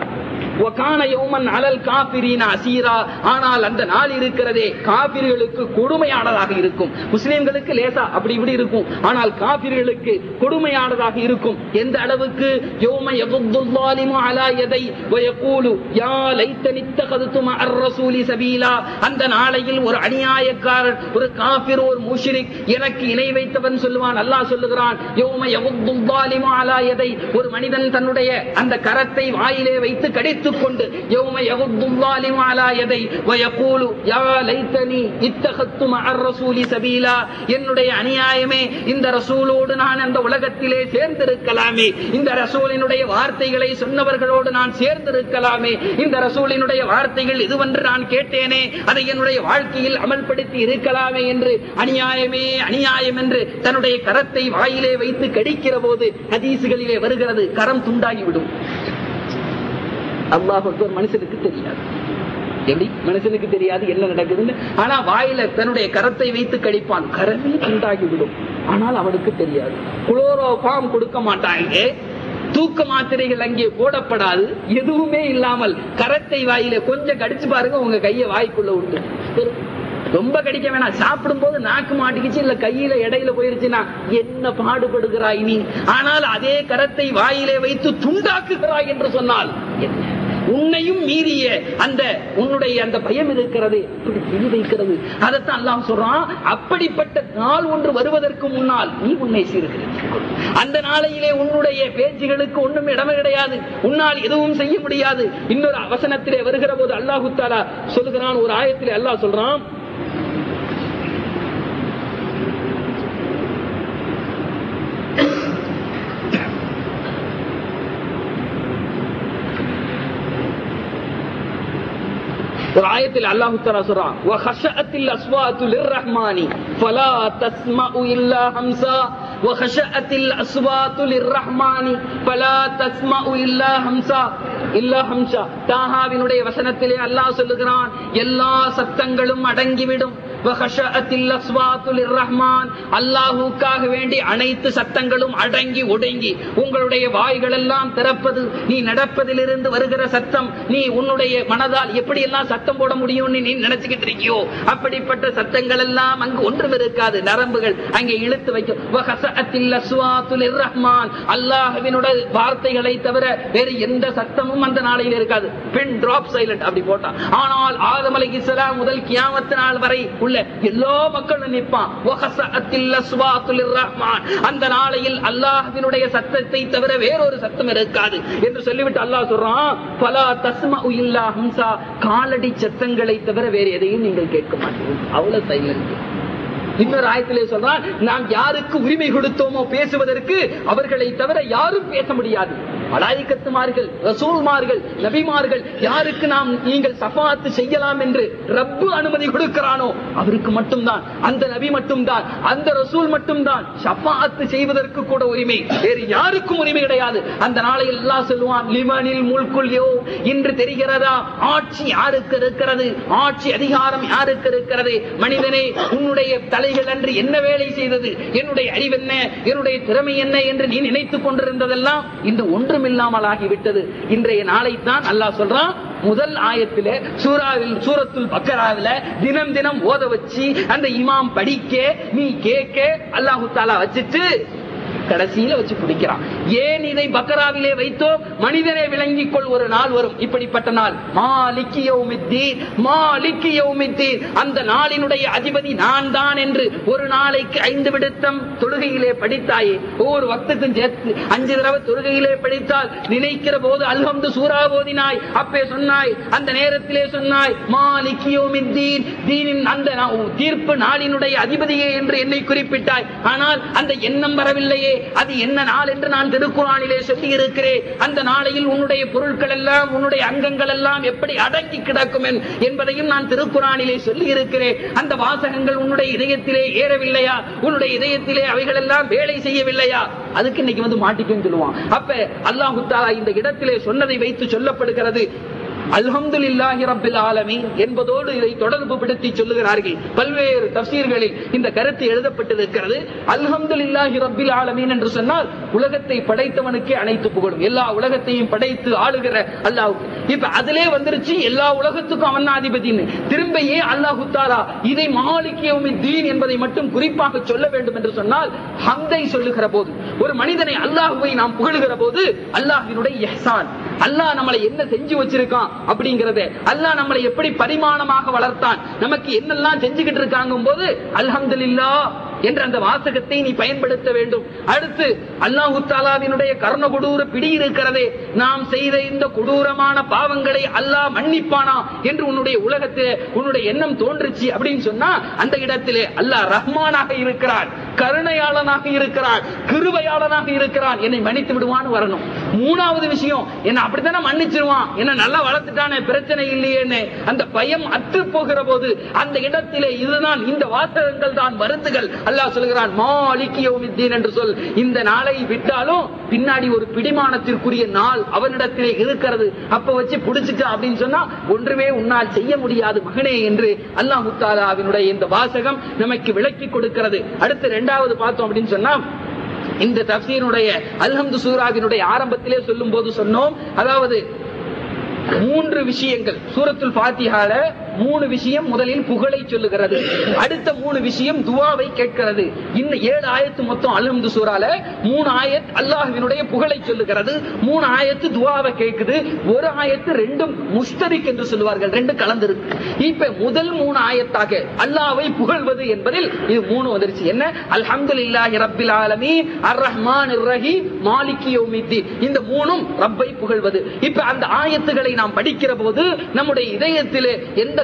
ஆனால் அந்த நாள் இருக்கிறதே காபிர்களுக்கு கொடுமையானதாக இருக்கும். முஸ்லிம்களுக்கு லேசா அப்படி இப்படி இருக்கும், ஆனால் காபிர்களுக்கு கொடுமையானதாக இருக்கும். எந்த அளவுக்கு, யௌம யகுத்துல் ஸாலிமு அலா யதை வ யகூலு யா லைத்தனி இத்தகதுது மஅர் ரசூலி சபீலா, அந்த நாளையில் ஒரு அநியாயக்காரன், ஒரு காபிர், ஒரு முஷ்ரிக், எனக்கு இணை வைத்தவன் சொல்லுவான். அல்லாஹ் சொல்லுகிறான், யௌம யகுத்துல் ஸாலிமு அலா யதை, ஒரு மனிதன் தன்னுடைய அந்த கரத்தை வாயிலே வைத்து கடித்து கொண்டு, யௌம யகுத்துல் ஸாலிமு அலா யதை வ யகூலு யா லைத்தனி இத்தகத்து மஅர் ரசூலி சபீலா, என்னுடைய அநியாயமே, இந்த ரசூலோடு நான் அந்த உலகத்திலே சேர்ந்திருக்கலாமே, இந்த ரசூலினுடைய வார்த்தைகளை சொன்னவர்களோடு நான் சேர்ந்திருக்கலாமே, இந்த ரசூலினுடைய வார்த்தைகள் இதுவென்று நான் கேட்டேனே, அதை என்னுடைய வாழ்க்கையில் அமல்படுத்தி இருக்கலாமே என்று அநியாயமே அநியாயம் என்று தன்னுடைய கரத்தை வாயிலே வைத்து கடிக்கிற போது ஹதீசுகளிலே வருகிறது, கரம் துண்டாகிவிடும். அல்லாஹ் ஒரு மனுஷனுக்கு தெரியாது, எப்படி மனுஷனுக்கு தெரியாது என்ன நடக்குதுன்னு, ஆனா வாயில தன்னுடைய கரத்தை வைத்து கடிப்பான், கரமே துண்டாகிவிடும். ஆனால் அவனுக்கு தெரியாது. குளோரோஃபார்ம் கொடுக்க மாட்டாங்க, தூக்க மாத்திரைகள் அங்கே போடப்படாது, எதுவுமே இல்லாமல் கரத்தை வாயில கொஞ்சம் கடிச்சு பாருங்க, உங்க கையை வாய்க்குள்ள விட்டு, ரொம்ப கடிக்க வேணாம், சாப்பிடும் போது நாக்கு மாட்டிக்கிச்சு இல்ல கையில இடையில போயிருச்சுன்னா என்ன பாடுபடுகிறாய் நீ. ஆனால் அதே கரத்தை வாயிலே வைத்து துண்டாக்குகிறாய் என்று சொன்னால் உன்னையும் மீறிய அந்த உன்னுடைய அந்த பயம் இருக்கிறது, வைக்கிறது. அதைத்தான் அல்லாஹ் சொல்றான், அப்படிப்பட்ட நாள் ஒன்று வருவதற்கு முன்னால் நீ உன்னை சீர்திருத்திக். அந்த நாளையிலே உன்னுடைய பேச்சுகளுக்கு ஒன்றும் இடம் கிடையாது, உன்னால் எதுவும் செய்ய முடியாது. இன்னொரு வசனத்திலே வருகிற போது அல்லாஹ் தஆலா சொல்லுகிறான், ஒரு ஆயத்திலே அல்லாஹ் சொல்றான், ஒரு ஆயத்தில் அல்லாஹ் தஆலா சொல்றான் வஹஷஅத்தில் அஸ்வாத்து லிர்ரஹ்மானி ஃபலா தஸ்மஉ இல்லா ஹம்ஸா வஹஷஅத்தில் அஸ்வாத்து லிர்ரஹ்மானி ஃபலா தஸ்மஉ இல்லா ஹம்ஸா இல்லா ஹம்ஸா. தாஹாவினுடைய வசனத்திலே அல்லாஹ் சொல்லுகிறான் எல்லா சத்தங்களும் அடங்கிவிடும். வஹஷஅத்தில் அஸ்வாத்து லிர்ரஹ்மான், அல்லாஹ்வுக்காக வேண்டி அனைத்து சத்தங்களும் அடங்கி ஒடுங்கி உங்களுடைய வாய்கள் எல்லாம் திறப்பது, நீ நடப்பதிலிருந்து வருகிற சத்தம், நீ உன்னுடைய மனதால் எப்படி எல்லாம் சத்தம் போட முடியும் நீ நினைச்சுக்கிட்டு இருக்கியோ அப்படிப்பட்ட சத்தங்கள் எல்லாம் அங்கு ஒன்றும் இருக்காது. நரம்புகள் அங்கே இழுத்து வைக்கும். வஹஷஅத்தில் அஸ்வாத்து லிர்ரஹ்மான், அல்லாஹ்வினுடைய வார்த்தைகளை தவிர வேறு எந்த சத்தமும் அந்த நாளையில் இருக்காது. பின் டிராப் சைலண்ட் அப்படி போட்டான். ஆனால் ஆதம் அலைஹிஸ்ஸலாம் முதல் கியாமத் நாள் வரை எல்லா மக்களும் நிற்பான். அந்த நாளையில் அல்லாஹ்வினுடைய சத்தத்தை தவிர வேறொரு சத்தம் இருக்காது என்று சொல்லிவிட்டு அல்லாஹ் சொல்றான் ஃபலா தஸ்மஉ இல்லா ஹம்ஸா, காலடி சத்தங்களை தவிர வேறு எதையும் நீங்கள் கேட்க மாட்டீர்கள். அவ்வளவு சைலண்ட். இன்னொரு ஆயத்திலே சொல்றான் நாம் யாருக்கு உரிமை கொடுத்தோமோ பேசுவதற்கு அவர்களை தவிர யாரும் பேச முடியாது. மலாயிகத்துமார்கள், ரசூல்மார்கள், நபிமார்கள் யாருக்கு நாம் நீங்கள் ஷஃபாஅத் செய்யலாம் என்று ரப்பு அனுமதி கொடுக்கிறானோ அவருக்கு மட்டும்தான், அந்த நபி மட்டும்தான், அந்த ரசூல் மட்டும்தான் ஷஃபாஅத் செய்வதற்கு கூட உரிமை, வேறு யாருக்கும் உரிமை கிடையாது. அந்த நாளையில் அல்லாஹ் சொல்வான் லிமனில் முல்குல் யௌம், இன்று தெரிகிறதா ஆட்சி யாருக்கு இருக்கிறது, ஆட்சி அதிகாரம் யாருக்கு இருக்கிறது. மனிதனே, உன்னுடைய தலைகள் அன்று என்ன வேலை செய்தது, என்னுடைய அறிவு என்ன, என்னுடைய திறமை என்ன என்று நீ நினைத்துக் கொண்டிருந்ததெல்லாம் இன்று ஒன்றுமில்லாமல் ஆகிவிட்டது. இன்றைய நாளை தான் அல்லாஹ் சொல்றான் முதல் ஆயத்திலே சூரத்துல் பக்கராவில தினம் தினம் ஓத வச்சு அந்த இமாம் படிக்க நீ கேட்க அல்லாஹ் தஆலா வச்சிட்டு கடைசியில வச்சு பிடிக்கிறான். ஏன் இதை பக்கராவிலே வைத்தோ, மனிதனை விளங்கிக் கொள், ஒரு நாள் வரும் இப்படிப்பட்ட நாள். மாலிகி யௌமித்தீன், மாலிகி யௌமித்தீன், அந்த நாளினுடைய அதிபதி நான் தான் என்று ஒரு நாளைக்கு 5 விடுத்தம் தொழுகையிலே படித்தாயே, ஒவ்வொரு வக்துக்கும் சேர்த்து 5 தடவை தொழுகையிலே படித்தால் நினைக்கிற போது அல்ஹம்து சூரா ஓதினாய், அப்பே சொன்னாய், அந்த நேரத்திலே சொன்னாய் மாலிகி யௌமித்தீன், தீனின் அந்த தீர்ப்பு நாளினுடைய அதிபதியே என்று என்னை குறிப்பிட்டாய். ஆனால் அந்த எண்ணம் வரவில்லையே, அது என்ன நாள் என்று நான் திருக்குர்ஆனிலே சொல்லி இருக்கிறேன். அந்த நாளையில் உன்னுடைய பொருட்கள் எல்லாம், உன்னுடைய அங்கங்கள் எல்லாம் எப்படி அடங்கி கிடக்கும் என்பதையும் நான் திருக்குர்ஆனிலே சொல்லி இருக்கிறேன். அந்த வாசகங்கள் உன்னுடைய இதயத்திலே ஏறவில்லையா, உன்னுடைய இதயத்திலே அவைகள் எல்லாம் வேலை செய்யவில்லையா, அதுக்கு இன்னைக்கு வந்து மாட்டிக்கன்னு சொல்லுவான். அப்ப அல்லாஹ் தஆலா இந்த இடத்திலே சொன்னதை வைத்து சொல்லப்படுகிறது அல்ஹம்துலில்லாஹி ரப்பில் ஆலமீன் என்பதோடு இதை தொடர்பு படுத்தி சொல்லுகிறார்கள். பல்வேறு தஃசீர்களில் இந்த கருத்து எழுதப்பட்டிருக்கிறது. அல்ஹம்துலில்லாஹி ரப்பில் ஆலமீன் என்று சொன்னால் உலகத்தை படைத்தவனுக்கே அனைத்து புகழும், எல்லா உலகத்தையும் படைத்து ஆளுகிற அல்லாஹ். இப்ப அதிலே வந்துருச்சு எல்லா உலகத்துக்கும் அவன் அதிபதினு. திரும்ப ஏன் அல்லாஹ் தஆலா இதை மாலிகி யௌமித்தீன் என்பதை மட்டும் குறிப்பாக சொல்ல வேண்டும் என்று சொன்னால், ஹம்தை சொல்லுகிற போது, ஒரு மனிதனை அல்லாஹ்வை நாம் புகழுகிற போது அல்லாஹ்வினுடைய இஹ்சான், அல்லாஹ் நம்மளை என்ன செஞ்சு வச்சிருக்கான் அப்படிங்கறத, அல்லாஹ் நம்மளை எப்படி பரிமாணமாக வளர்த்தான், நமக்கு என்னெல்லாம் செஞ்சுக்கிட்டு இருக்காங்க போது அல்ஹம்துலில்லாஹ் என்ற அந்த வாசகத்தை நீ பயன்படுத்த வேண்டும். அடுத்து அல்லாஹ் தஆலாவினுடைய கர்ண கொடூர பிடி இருக்கிறதே, நாம் செய்த இந்த கொடூரமான பாவங்களை அல்லாஹ் மன்னிப்பானா என்று உன்னுடைய உலகத்திலே உன்னுடைய எண்ணம் தோன்றுச்சு அப்படின்னு சொன்னா, அந்த இடத்திலே அல்லாஹ் ரஹ்மானாக இருக்கிறான், கருணையாளனாக இருக்கிறான், கிருபையாளனாக இருக்கிறான், என்னை மன்னித்து விடுவான்னு வரணும். மூணாவது விஷயம், என்ன அப்படித்தானே மன்னிச்சிருவான், என்ன நல்லா வளர்த்துட்டானே, பிரச்சனை இல்லையே, அந்த பயம் அற்று போகிற போது அந்த இடத்திலே இதுதான், இந்த வாசகங்கள் தான் மருந்துகள். அல்லாஹ் சொல்கிறான் மாலிகி யௌமித்தீன் என்று சொல். இந்த நாளை விட்டாலும் பின்னாடி ஒரு பிடிமானத்திற்குரிய நாள் அவனிடத்திலே இருக்கிறது, அப்ப வச்சு புடிச்சுக்க அப்படின்னு சொன்னா ஒன்றுமே உன்னால் செய்ய முடியாது மகனே என்று அல்லாஹ் தஆலாவினுடைய இந்த வாசகம் நமக்கு விளக்கி கொடுக்கிறது. அடுத்து இரண்டாவது பார்த்தோம் அப்படின்னு சொன்னா, இந்த தஃசீருடைய அல்ஹம்து சூராவினுடைய ஆரம்பத்திலே சொல்லும் போது சொன்னோம், அதாவது 3 விஷயங்கள் சூரத்துல் ஃபாத்திஹால 3 விஷயம் முதலில் புகழை சொல்லுகிறது, அடுத்த 3 விஷயம் துஆவை கேட்கிறது. இன்னும் 7 ஆயத்து மொத்தம் அல்ஹம்து சூரால 3 ஆயத் அல்லாஹ்வினுடைய புகழை சொல்லுகிறது, 3 ஆயத்து துஆவை கேட்குது, ஒரு ஆயத்து ரெண்டும் முஸ்தரிக் என்று சொல்வார்கள், ரெண்டு கலந்திருக்கு. இப்ப முதல் 3 ஆயத்தாக அல்லாஹ்வை புகழ்வது என்பதில் இது 3 வந்துருச்சு. என்ன? அல்ஹம்துலில்லாஹி ரப்பில் ஆலமீன், அர் ரஹ்மானிர் ரஹீம், மாலிகி யௌமித்தீன். இந்த 3ம் ரப்பை புகழ்வது. இப்ப அந்த ஆயத்துகளை நாம் படிக்கிற போது நம்முடைய இதயத்திலே எந்த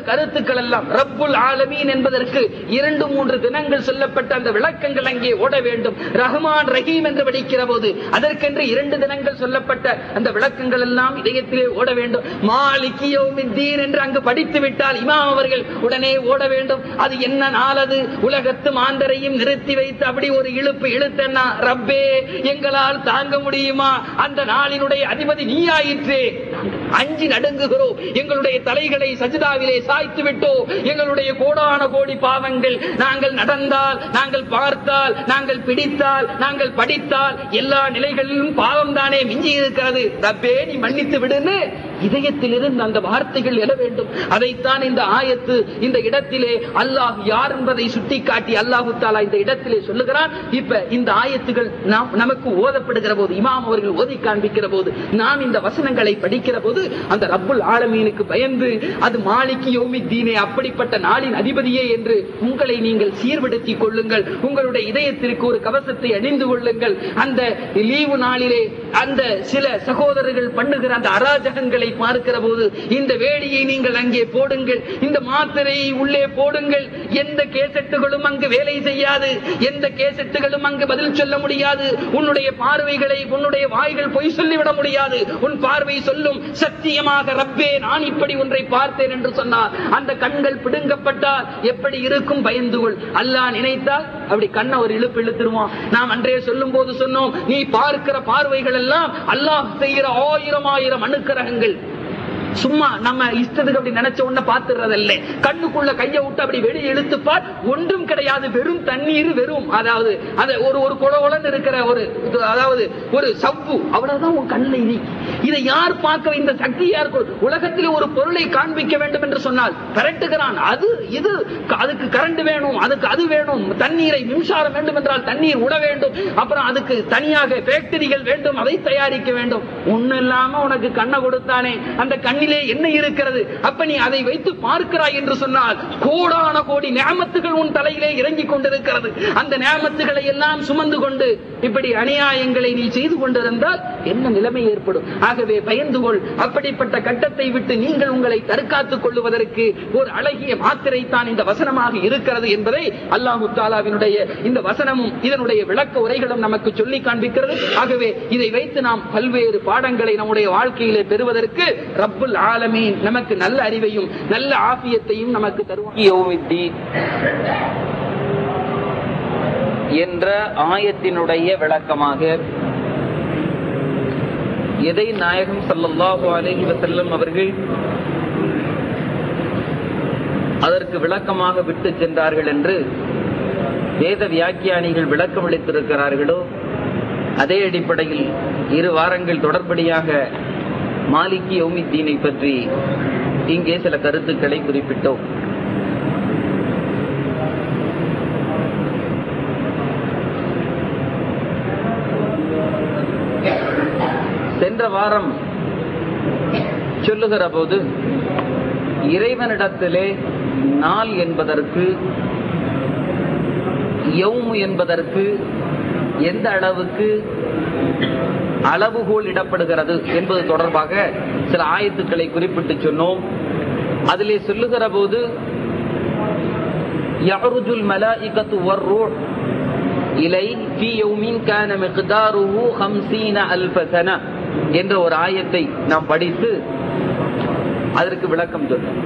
கருத்துக்கள் எல்லாம் ரப்புல் ஆலமீன் என்பதற்கு 2-3 தினங்கள் சொல்லப்பட்ட அந்த விளக்கங்கள் அங்கே ஓட வேண்டும். ரஹ்மான் ரஹீம் என்று படிக்கிற போது அதற்கென்று 2 தினங்கள் சொல்லப்பட்ட அந்த விளக்கங்கள் எல்லாம் இதயத்திலே ஓட வேண்டும். மாலிகி யௌமித்தீன் என்று அங்கு படித்து விட்டால் இமாம் அவர்கள் உடனே ஓட வேண்டும். அது என்ன நாள்? அது உலகத்து மாந்தரையும் நிறுத்தி வைத்து அப்படி ஒரு இழுப்பு இழுத்தன்னா, ரப்பே எங்களால் தாங்க முடியுமா? அந்த நாளினுடைய அதிபதி நீயாயிற்றே, அஞ்சி நடுங்குகிறோம். எங்களுடைய தலைகளை சஜிதாவிலே சாய்த்து விட்டோம். எங்களுடைய கோடான கோடி பாவங்கள், நாங்கள் நடந்தால், நாங்கள் பார்த்தால், நாங்கள் பிடித்தால், நாங்கள் படித்தால், எல்லா நிலைகளிலும் பாவம் தானே மிஞ்சி இருக்கிறது. ரப்பே நீ மன்னித்து விடுன்னு இதயத்திலிருந்து அந்த வார்த்தைகள் எழ வேண்டும். அதைத்தான் இந்த ஆயத்து இந்த இடத்திலே அல்லாஹ் யார் என்பதை சுட்டிக்காட்டி அல்லாஹு தஆலா இந்த இடத்திலே சொல்லுகிறான். இப்ப இந்த ஆயத்துகள் நமக்கு ஓதப்படுகிற போது, இமாம் அவர்கள் ஓதி காண்பிக்கிற போது, நாம் இந்த வசனங்களை படிக்கிற போது அந்த ரப்புல் ஆலமீனுக்கு பயந்து, அது மாலிகி யௌமித்தீனே, அப்படிப்பட்ட நாளின் அதிபதியே என்று உங்களை நீங்கள் சீர்படுத்திக் கொள்ளுங்கள். உங்களுடைய இதயத்திற்கு ஒரு கவசத்தை அணிந்து கொள்ளுங்கள். அந்த லீவு நாளிலே அந்த சில சகோதரர்கள் பண்ணுகிற அந்த அராஜகங்களை பார்க்கிற போது இந்த வேடியை நீங்கள் அங்கே போடுங்கள், இந்த மாத்திரையை உள்ளே போடுங்கள். எந்த கேசட்டுகளும் அங்கு வேலை செய்யாது, எந்த கேசட்டுகளும் அங்கு பதில் சொல்ல முடியாது. உன்னுடைய பார்வைகளை, உன்னுடைய வாய்கள் பொய் சொல்லிவிட முடியாது. உன் பார்வை சொல்லும், சத்தியமாக ரப்பே நான் இப்படி ஒன்றை பார்த்தேன் என்று சொன்னார். அந்த கண்கள் பிடுங்கப்பட்டால் எப்படி இருக்கும்? பயந்துகொள். அல்லாஹ் நினைத்தால் அப்படி கண்ணை ஒரு இழுப்பு இழுத்துருவான். நாம் அன்றே சொல்லும் போது சொன்னோம், நீ பார்க்கிற பார்வைகள் எல்லாம் அல்லாஹ் செய்கிற 1000 அணுக்கரகங்கள். சும்மா நம்ம இஷ்டத்துக்கு அப்படி நினைச்ச உடனே பாத்துறதில்ல. கண்ணுக்குள்ள கையை விட்டு அப்படி வெளியே இழுத்துப்பார், ஒன்றும் கிடையாது, வெறும் தண்ணீர், வெறும் அதாவது ஒரு குளகுளன்னு இருக்கிற ஒரு அதாவது ஒரு சவ்வு, அவ்வளவுதான் உன் கண்ணில் இரு. இதை யார் பார்க்க இந்த சக்தி யார்? உலகத்தில் ஒரு பொருளை காண்பிக்க வேண்டும் என்று சொன்னால் கரட்டுகிறான், அது இது, அதுக்கு கரண்ட் வேணும், அதுக்கு அது வேணும், தண்ணீரை மின்சாரம் வேண்டும் என்றால் தண்ணீர் விட வேண்டும், அப்புறம் அதுக்கு தனியாக ஃபேக்டரிகள் வேண்டும், அதை தயாரிக்க வேண்டும். ஒண்ணு இல்லாம உனக்கு கண்ணை கொடுத்தானே, அந்த கண்ணிலே என்ன இருக்கிறது? அப்ப நீ அதை வைத்து பார்க்கிறாய் என்று சொன்னால் கோடான கோடி நியாமத்துகள் உன் தலையிலே இறங்கிக் கொண்டிருக்கிறது. அந்த நியாமத்துகளை எல்லாம் சுமந்து கொண்டு இப்படி அநியாயங்களை நீ செய்து கொண்டிருந்தால் என்ன நிலைமை ஏற்படும்? ஆகவே பயந்து கொள். அப்படிப்பட்ட கட்டத்தை விட்டு நீங்கள் உங்களை தற்காத்துக் கொள்வதற்கு ஒரு அழகிய மாத்திரை தான் இந்த வசனமாக இருக்கிறது என்பதை அல்லாஹு தஆலாவினுடைய இந்த வசனமும் இதனுடைய விளக்க உரைகளும் நமக்கு சொல்லி காண்பிக்கிறது. ஆகவே இதை வைத்து நாம் பல்வேறு பாடங்களை நம்முடைய வாழ்க்கையிலே பெறுவதற்கு ரப்புல் ஆலமீன் நமக்கு நல்ல அறிவையும் நல்ல ஆஃபியத்தையும் நமக்கு தருவார். யௌமித்தீன் என்ற ஆயத்தினுடைய விளக்கமாக எதை நாயகம் ஸல்லல்லாஹு அலைஹி வஸல்லம் அவர்கள் அதற்கு விளக்கமாக விட்டு சென்றார்கள் என்று வேத வியாக்கியானிகள் விளக்கம் அளித்திருக்கிறார்களோ அதே அடிப்படையில் 2 வாரங்கள் தொடர்படியாக மாலிகி யௌமித்தீனை பற்றி இங்கே சில கருத்துக்களை குறிப்பிட்டோம். சென்ற வாரம் சொல்லுகிற போது இறைவனிடத்திலே நாள் என்பதற்கு, யௌம் என்பதற்கு எந்த அளவுக்கு அளவுகோல் இடப்படுகிறது என்பது தொடர்பாக சில ஆயத்துக்களை குறிப்பிட்டு சொன்னோம். அதிலே சொல்லுகிற போது யஹ்ருஜுல் மலாயிகத்து வர்ரூஹ் இலை ஃபீ யௌமின் கான மிக்தாருஹு 50000 சன என்ற ஒரு ஆயத்தை நாம் படித்து அதற்கு விளக்கம் சொன்னோம்.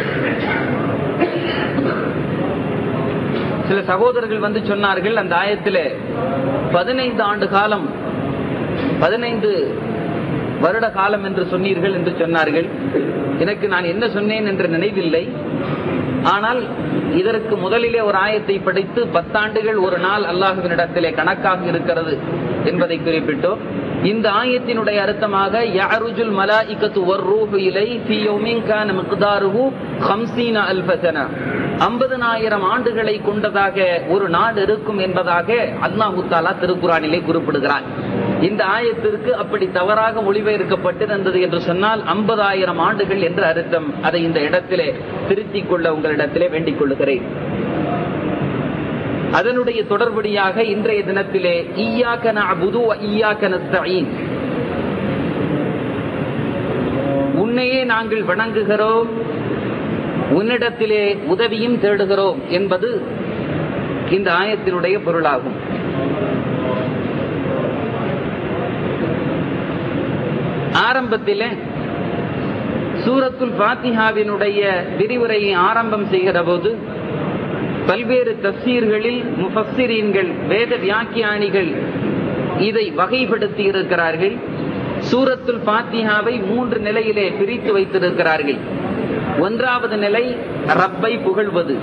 சில சகோதரர்கள் வந்து சொன்னார்கள், அந்த ஆயத்திலே 15 ஆண்டு காலம் 15 வருட காலம் என்று சொன்னீர்கள் என்று சொன்னார்கள். எனக்கு நான் என்ன சொன்னேன் என்று நினைவில்லை. ஆனால் இதற்கு முதலிலே ஒரு ஆயத்தை படித்து 10 ஆண்டுகள் ஒரு நாள் அல்லாஹ்வினிடத்திலே கணக்காக இருக்கிறது என்பதை குறிப்பிட்டோம். இந்த ஆயத்தினுடைய அர்த்தமாக யஅருஜுல் மலாயிகத்து வர்ரூஹு இலை ஃபீ யௌமின் கான மிக்தாருஹு 50000 சன, 50000 ஆண்டுகளை கொண்டதாக ஒரு நாள் இருக்கும் என்பதாக அல்லாஹ் தஆலா திருக்குர்ஆனிலே குறிப்பிடுகிறார். இந்த ஆயத்திற்கு அப்படி தவறாக மொழிபெயர்க்கப்பட்டிருந்தது என்று சொன்னால் 50000 ஆண்டுகள் என்று அர்த்தம். அதை இந்த இடத்திலே திருத்திக் கொள்ள உங்களிடத்திலே வேண்டிக் கொள்ளுகிறேன். அதனுடைய தொடர்படியாக இன்றைய தினத்திலே இய்யாக நஅபுது வ இய்யாக நஸ்தஈன், உன்னையே நாங்கள் வணங்குகிறோம், உன்னிடத்திலே உதவியும் தேடுகிறோம் என்பது இந்த ஆயத்தினுடைய பொருளாகும். ஆரம்பத்திலே சூரத்துல் ஃபாத்திஹாவினுடைய விரிவுரையை ஆரம்பம் செய்கிற போது பல்வேறு தஃசீர்களில் முஃபஸ்ஸிரீன்கள், வேத வியாக்கியானிகள் இதை வகைப்படுத்தி இருக்கிறார்கள். சூரத்துல் ஃபாத்திஹாவை 3 நிலையிலே பிரித்து வைத்திருக்கிறார்கள். 1வது நிலை ரப்பை புகழ்வது.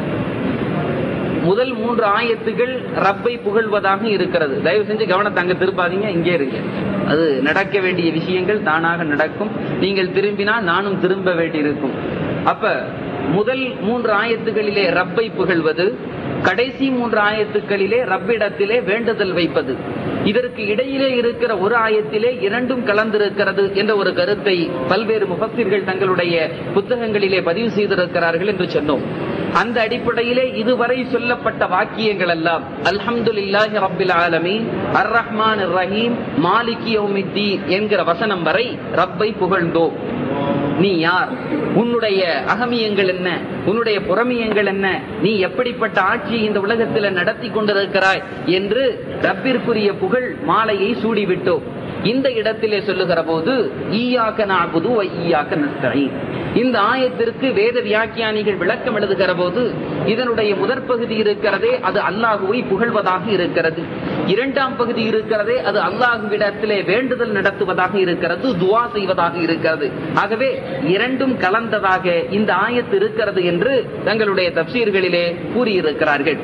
முதல் 3 ஆயத்துகள் ரப்பை புகழ்வதாக இருக்கிறது. தயவு செஞ்சு கவனத்தை அங்க திருப்பாதீங்க, இங்கே இருங்க. அது நடக்க வேண்டிய விஷயங்கள் தானாக நடக்கும். நீங்கள் திரும்பினால் நானும் திரும்ப வேண்டியிருக்கும். அப்ப முதல் 3 ஆயத்துகளிலே ரப்பை புகழ்வது, கடைசி 3 ஆயத்துக்களிலே ரப்பிடத்திலே வேண்டுதல் வைப்பது. இதற்கு இடையிலே இருக்கிற ஒரு ஆயத்திலே இரண்டும் கலந்திருக்கிறது என்ற ஒரு கருத்தை பல்வேறு முஃபஸ்ஸிர்கள் தங்களுடைய புத்தகங்களிலே பதிவு செய்திருக்கிறார்கள் என்று சொன்னோம். அந்த அடிப்படையிலே இதுவரை சொல்லப்பட்ட வாக்கியங்கள் எல்லாம் அல்ஹம்துலில்லாஹி ரப்பில் ஆலமீன், அர் ரஹ்மானிர் ரஹீம், மாலிகி யௌமித்தீன் என்கிற வசனம் வரை ரப்பை புகழ்ந்தோம். நீ யார், உன்னுடைய அகமியங்கள் என்ன, உன்னுடைய புறமியங்கள் என்ன, நீ எப்படிப்பட்ட ஆட்சியை இந்த உலகத்தில் நடத்தி கொண்டிருக்கிறாய் என்று ரப்பிற்குரிய புகழ் மாலையை சூடிவிட்டோம். இந்த இடத்திலே சொல்லுகிற போது ஈயாக்க நஅபுது வ ஈயாக்க நஸ்தஈன், இந்த ஆயத்திற்கு வேத வியாக்கியானிகள் விளக்கம் எழுதுகிற போது இதனுடைய முதற் பகுதி இருக்கிறதே அது அல்லாஹுவை புகழ்வதாக இருக்கிறது. 2ஆம் பகுதி இருக்கிறதே அது அல்லாஹுவிடத்திலே வேண்டுதல் நடத்துவதாக இருக்கிறது, துஆ செய்வதாக இருக்கிறது. ஆகவே இரண்டும் கலந்ததாக இந்த ஆயத்து இருக்கிறது என்று தங்களுடைய தஃசீர்களிலே கூறியிருக்கிறார்கள்.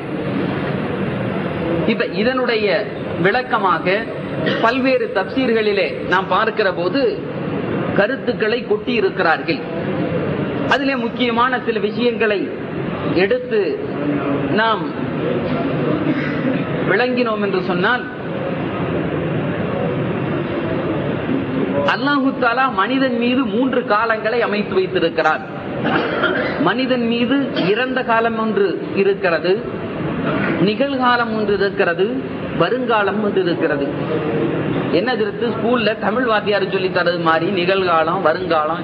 இப்ப இதனுடைய விளக்கமாக பல்வேறு தஃசீர்களிலே நாம் பார்க்கிற போது கருத்துக்களை கொட்டி இருக்கிறார்கள். அதிலே முக்கியமான சில விஷயங்களை எடுத்து நாம் விளங்கினோம் என்று சொன்னால், அல்லாஹு தஆலா மனிதன் மீது 3 காலங்களை அமைத்து வைத்திருக்கிறார். மனிதன் மீது இறந்த காலம் ஒன்று இருக்கிறது, நிகழ்காலம் ஒன்று இருக்கிறது, வருங்காலம் ஒன்று இருக்கிறது. என்ன ஸ்கூல்ல தமிழ் வாத்தியார் சொல்லி தரது மாதிரி நிகழ்காலம், வருங்காலம்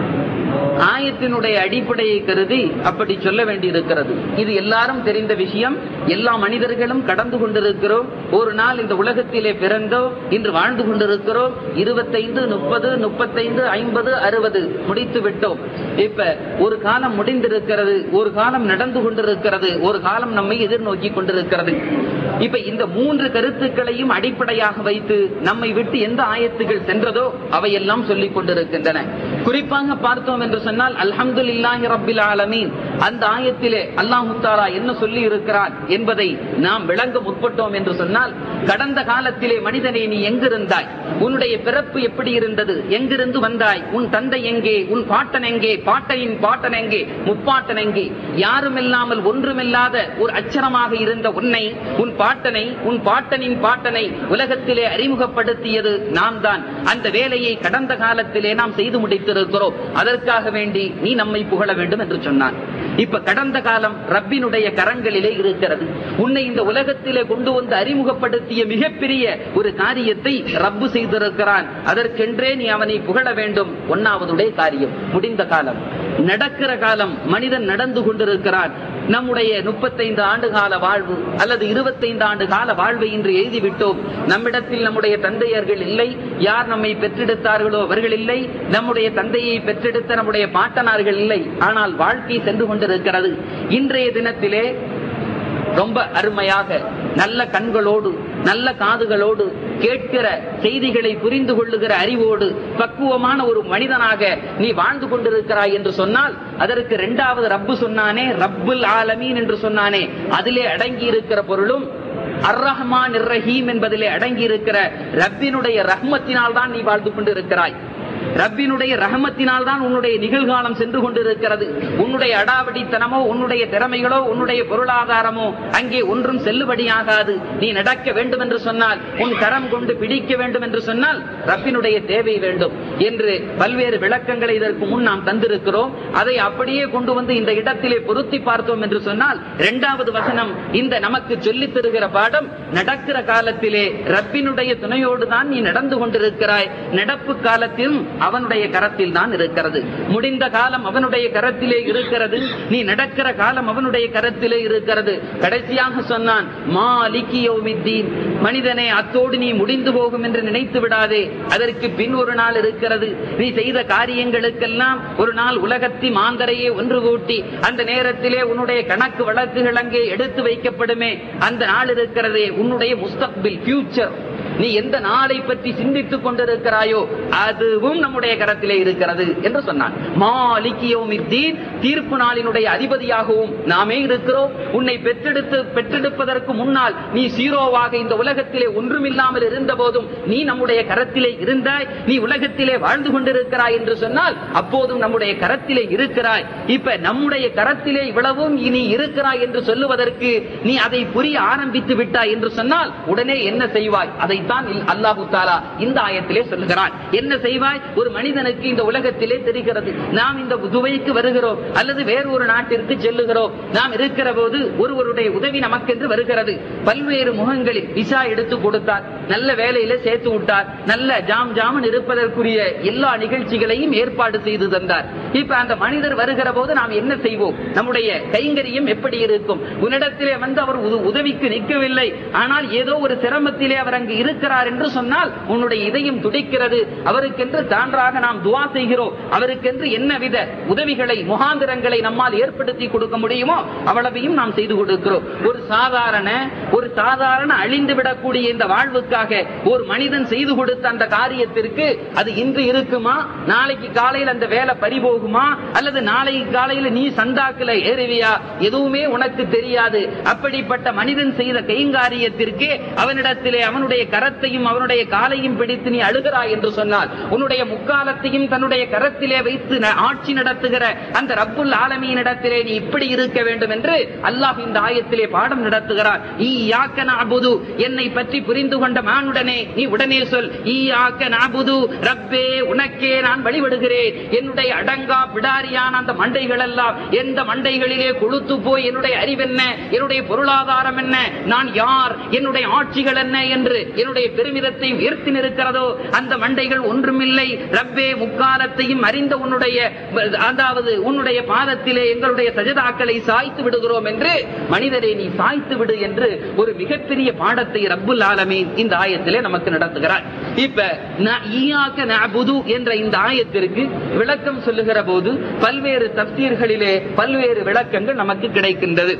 ஆயத்தினுடைய அடிப்படையை கருதி அப்படி சொல்ல வேண்டி இருக்கிறது. இது எல்லாரும் தெரிந்த விஷயம். எல்லா மனிதர்களும் கடந்து கொண்டிருக்கிறோம். ஒரு நாள் இந்த உலகத்திலே பிறந்தோம், இன்று வாழ்ந்து கொண்டிருக்கிறோம். 25, 30, 35, 50, 60 முடித்து விட்டோம். இப்ப ஒரு காலம் முடிந்திருக்கிறது, ஒரு காலம் நடந்து கொண்டிருக்கிறது, ஒரு காலம் நம்மை எதிர்நோக்கி கொண்டிருக்கிறது. இப்ப இந்த 3 கருத்துக்களையும் அடிப்படையாக வைத்து நம்மை விட்டு எந்த ஆயத்துகள் சென்றதோ அவையெல்லாம் சொல்லிக் கொண்டிருக்கின்றன. குறிப்பாக பார்த்தோம் என்று சொன்னால் அல்ஹம்துலில்லாஹி ரப்பில் ஆலமீன் அந்த ஆயத்திலே அல்லாஹ் தஆலா என்ன சொல்லி இருக்கிறார் என்பதை நாம் விளங்க முற்பட்டோம் என்று சொன்னால், கடந்த காலத்திலே மனிதனே நீ எங்கிருந்தாய், உன்னுடைய பிறப்பு எப்படி இருந்தது, எங்கிருந்து வந்தாய், உன் தந்தை எங்கே, உன் பாட்டன் எங்கே, பாட்டையின் பாட்டன் எங்கே, முப்பாட்டன் எங்கே, யாரும் இல்லாமல் ஒன்றுமில்லாத ஒரு அச்சரமாக இருந்த உன்னை, உன் பாட்டனை, உன் பாட்டனின் பாட்டனை உலகத்திலே அறிமுகப்படுத்தியது நாம் தான். அந்த வேலையை கடந்த காலத்திலே நாம் செய்து முடித்திருக்கிறோம். அதற்காக வேண்டி நீ நம்மை புகழ வேண்டும் என்று சொன்னான். இப்ப கடந்த காலம் ரப்பினுடைய கரங்களிலே இருக்கிறது. உன்னை இந்த உலகத்திலே கொண்டு வந்து அறிமுகப்படுத்திய மிகப்பெரிய ஒரு காரியத்தை ரப்பு செய்திருக்கிறான். அதற்கென்றே நீ அவனை புகழ வேண்டும். 1வது காரியம் முடிந்த காலம். நடக்கிற காலம் மனிதன் நடந்து கொண்டிருக்கிறான். நம்முடைய 35 ஆண்டு கால வாழ்வு அல்லது 25 ஆண்டு கால வாழ்வை இன்று எழுதிவிட்டோம். நம்மிடத்தில் நம்முடைய தந்தையர்கள் இல்லை, யார் நம்மை பெற்றெடுத்தார்களோ அவர்கள் இல்லை, நம்முடைய தந்தையை பெற்றெடுத்த நம்முடைய பாட்டனார்கள் இல்லை. ஆனால் வாழ்க்கை சென்று கொண்டிருக்கிறது. இன்றைய தினத்திலே ரொம்ப அருமையாக நல்ல கண்களோடு நல்ல காதுகளோடு கேட்கிற செய்திகளை புரிந்து கொள்ளுகிற அறிவோடு பக்குவமான ஒரு மனிதனாக நீ வாழ்ந்து கொண்டிருக்கிறாய் என்று சொன்னால், அதற்கு 2வது ரப்பு சொன்னானே, ரப்புல் ஆலமீன் என்று சொன்னானே, அதிலே அடங்கி இருக்கிற பொருளும் அர் ரஹ்மானிர் ரஹீம் என்பதிலே அடங்கி இருக்கிற ரப்பினுடைய ரஹ்மத்தினால் தான் நீ வாழ்ந்து கொண்டிருக்கிறாய். ரப்பினுடைய ரஹமத்தினால் தான் உன்னுடைய நிகழ்காலம் சென்று கொண்டிருக்கிறது. உன்னுடைய அடாவடித்தனமோ, உன்னுடைய திறமைகளோ, உன்னுடைய பொருளாதாரமோ அங்கே ஒன்றும் செல்லுபடியாகாது. நீ நடக்க வேண்டும் என்று சொன்னால், உன் கரம் கொண்டு பிடிக்க வேண்டும் என்று சொன்னால் ரப்பினுடைய தேவை வேண்டும் என்று பல்வேறு விளக்கங்களை இதற்கு முன் நாம் தந்திருக்கிறோம். அதை அப்படியே கொண்டு வந்து இந்த இடத்திலே பொருத்தி பார்த்தோம் என்று சொன்னால், 2வது வசனம் இந்த நமக்கு சொல்லித் தருகிற பாடம், நடக்கிற காலத்திலே ரப்பினுடைய துணையோடு தான் நீ நடந்து கொண்டிருக்கிறாய். நடப்பு காலத்திலும் அவனுடைய கரத்தில் தான் இருக்கிறது. முடிந்த காலம் அவனுடைய கரத்திலே இருக்கிறது. நீ நடக்கிற காலம் அவனுடைய கரத்திலே இருக்கிறது. கடைசியாக சொன்னான், மாலிகி யௌமித்தீன், மனிதனே அத்தோடு நீ முடிந்து போகும் என்று நினைத்து விடாதே. அதற்கு பின் ஒரு நாள் இருக்கிறது. நீ செய்த காரியங்களுக்கெல்லாம் ஒரு நாள் உலகத்தின் மாந்தரையே ஒன்று கூட்டி அந்த நேரத்திலே உன்னுடைய கணக்கு வழக்குகள் அங்கே எடுத்து வைக்கப்படுமே. அந்த நாள் இருக்கிறதே, உன்னுடைய முஸ்தக்பில், ஃபியூச்சர். நீ எந்த நாளை பற்றி சிந்தித்துக் கொண்டிருக்கிறாயோ அதுவும் நம்முடைய கரத்திலே இருக்கிறது என்று சொன்னான். மாலிகி யௌமித்தீன், தீர்ப்பு நாளினுடைய அதிபதியாகவும் நாமே இருக்கிறோம். உன்னை பெற்றெடுப்பதற்கு முன்னால் நீ சீரோவாக இந்த உலகத்திலே ஒன்றுமில்லாமல் இருந்த போதும் நீ நம்முடைய கரத்திலே இருந்தாய். நீ உலகத்திலே வாழ்ந்து கொண்டிருக்கிறாய் என்று சொன்னால் அப்போதும் நம்முடைய கரத்திலே இருக்கிறாய். இப்ப நம்முடைய கரத்திலே இவ்வளவும் நீ இருக்கிறாய் என்று சொல்லுவதற்கு நீ அதை புரிய ஆரம்பித்து விட்டாய் என்று சொன்னால் உடனே என்ன செய்வாய்? அதைத்தான் அல்லாஹு தஆலா இந்த ஆயத்திலே சொல்லுகிறான். என்ன செய்வாய்? ஒரு மனிதனுக்கு இந்த உலகத்திலே தெரிகிறது, நாம் இந்த துபைக்கு வருகிறோம் அல்லது வேறு ஒரு நாட்டிற்கு செல்லுகிறோம். நாம் இருக்கிற போது ஒருவருடைய உதவி நமக்கென்று வருகிறது. பல்வேறு முகங்களில் விசா எடுத்து கொடுத்தார், நல்ல வேலையில சேர்த்து விட்டார், நல்ல ஜாம் இருப்பதற்குரிய எல்லா நிகழ்ச்சிகளையும் ஏற்பாடு செய்து தந்தார். இப்ப அந்த மனிதர் வருகிற போது நாம் என்ன செய்வோம்? நம்முடைய கைங்கரியம் எப்படி இருக்கும்? உன்னிடத்திலே வந்து அவர் உதவிக்கு நிற்கவில்லை, ஆனால் ஏதோ ஒரு சிரமத்திலே அவர் அங்கு இருக்கிறார் என்று சொன்னால் உன்னுடைய இதயம் துடிக்கிறது. அவருக்கென்று தான்றாக நாம் துவா செய்கிறோம். அவருக்கென்று என்ன வித உதவிகளை, முகாந்திரங்களை நம்மால் ஏற்படுத்தி கொடுக்க முடியுமோ அவ்வளவையும் நாம் செய்து கொடுக்கிறோம். ஒரு சாதாரண அழிந்து விடக்கூடிய இந்த வாழ்வுக்காக ஒரு மனிதன் செய்து கொடுத்த அந்த காரியத்திற்கு அது இன்று இருக்குமா, நாளைக்கு காலையில் அந்த வேலை பறிபோகுமா, அல்லது நாளைக்கு காலையில் நீ சந்தாக்குல ஏறுவியா, எதுவுமே உனக்கு தெரியாது. அப்படிப்பட்ட மனிதன் செய்த கைங்காரியத்திற்கு அவனிடத்திலே அவனுடைய கரத்தையும் அவனுடைய காலையும் பிடித்து நீ அழுகிறாய் என்று சொன்னால், உன்னுடைய முக்காலத்தையும் தன்னுடைய கரத்திலே வைத்து ஆட்சி நடத்துகிற அந்த ரப்புல் ஆலமீன் இடத்திலே நீ இப்படி இருக்க வேண்டும் என்று அல்லாஹ் இந்த ஆயத்திலே பாடம் நடத்துகிறார். ஈயாக்க நஅபுது, என்னை பற்றி புரிந்து கொண்ட மானுடனே நீ உடனே சொல், ஈயாக்க நஅபுது, ரப்பே உனக்கே நான் வழிபடுகிறேன். என்னுடைய அடங்கா பிடாரியான அந்த மண்டைகள் எல்லாம் எந்த மண்டைகளிலே கொளுத்து போய் என்னுடைய அறிவென்ன, என்னுடைய பொருளாதாரம் என்ன, நான் யார், என்னுடைய ஆட்சிகள் என்ன என்று என்னுடைய பெருமிதத்தை உயர்த்தி நிற்கிறதோ அந்த மண்டைகள் ஒன்றுமில்லை. ரப்பே முக்காலத்தையும் அறிந்த உன்னுடைய பாதத்திலே எங்களுடைய சஜதாக்களை சாய்த்து விடுகிறோம் என்று, மனிதரை நீ சாய்த்து விடு என்று ஒரு மிகப்பெரிய பாடத்தை ரப்புல் ஆலமீன் இந்த ஆயத்திலே நமக்கு நடத்துகிறார். இப்ப ஈயாக்க நஅபுது என்ற இந்த ஆயத்திற்கு விளக்கம் சொல்லுகிற போது பல்வேறு தஃப்சீர்களிலே பல்வேறு விளக்கங்கள் நமக்கு கிடைக்கின்றது.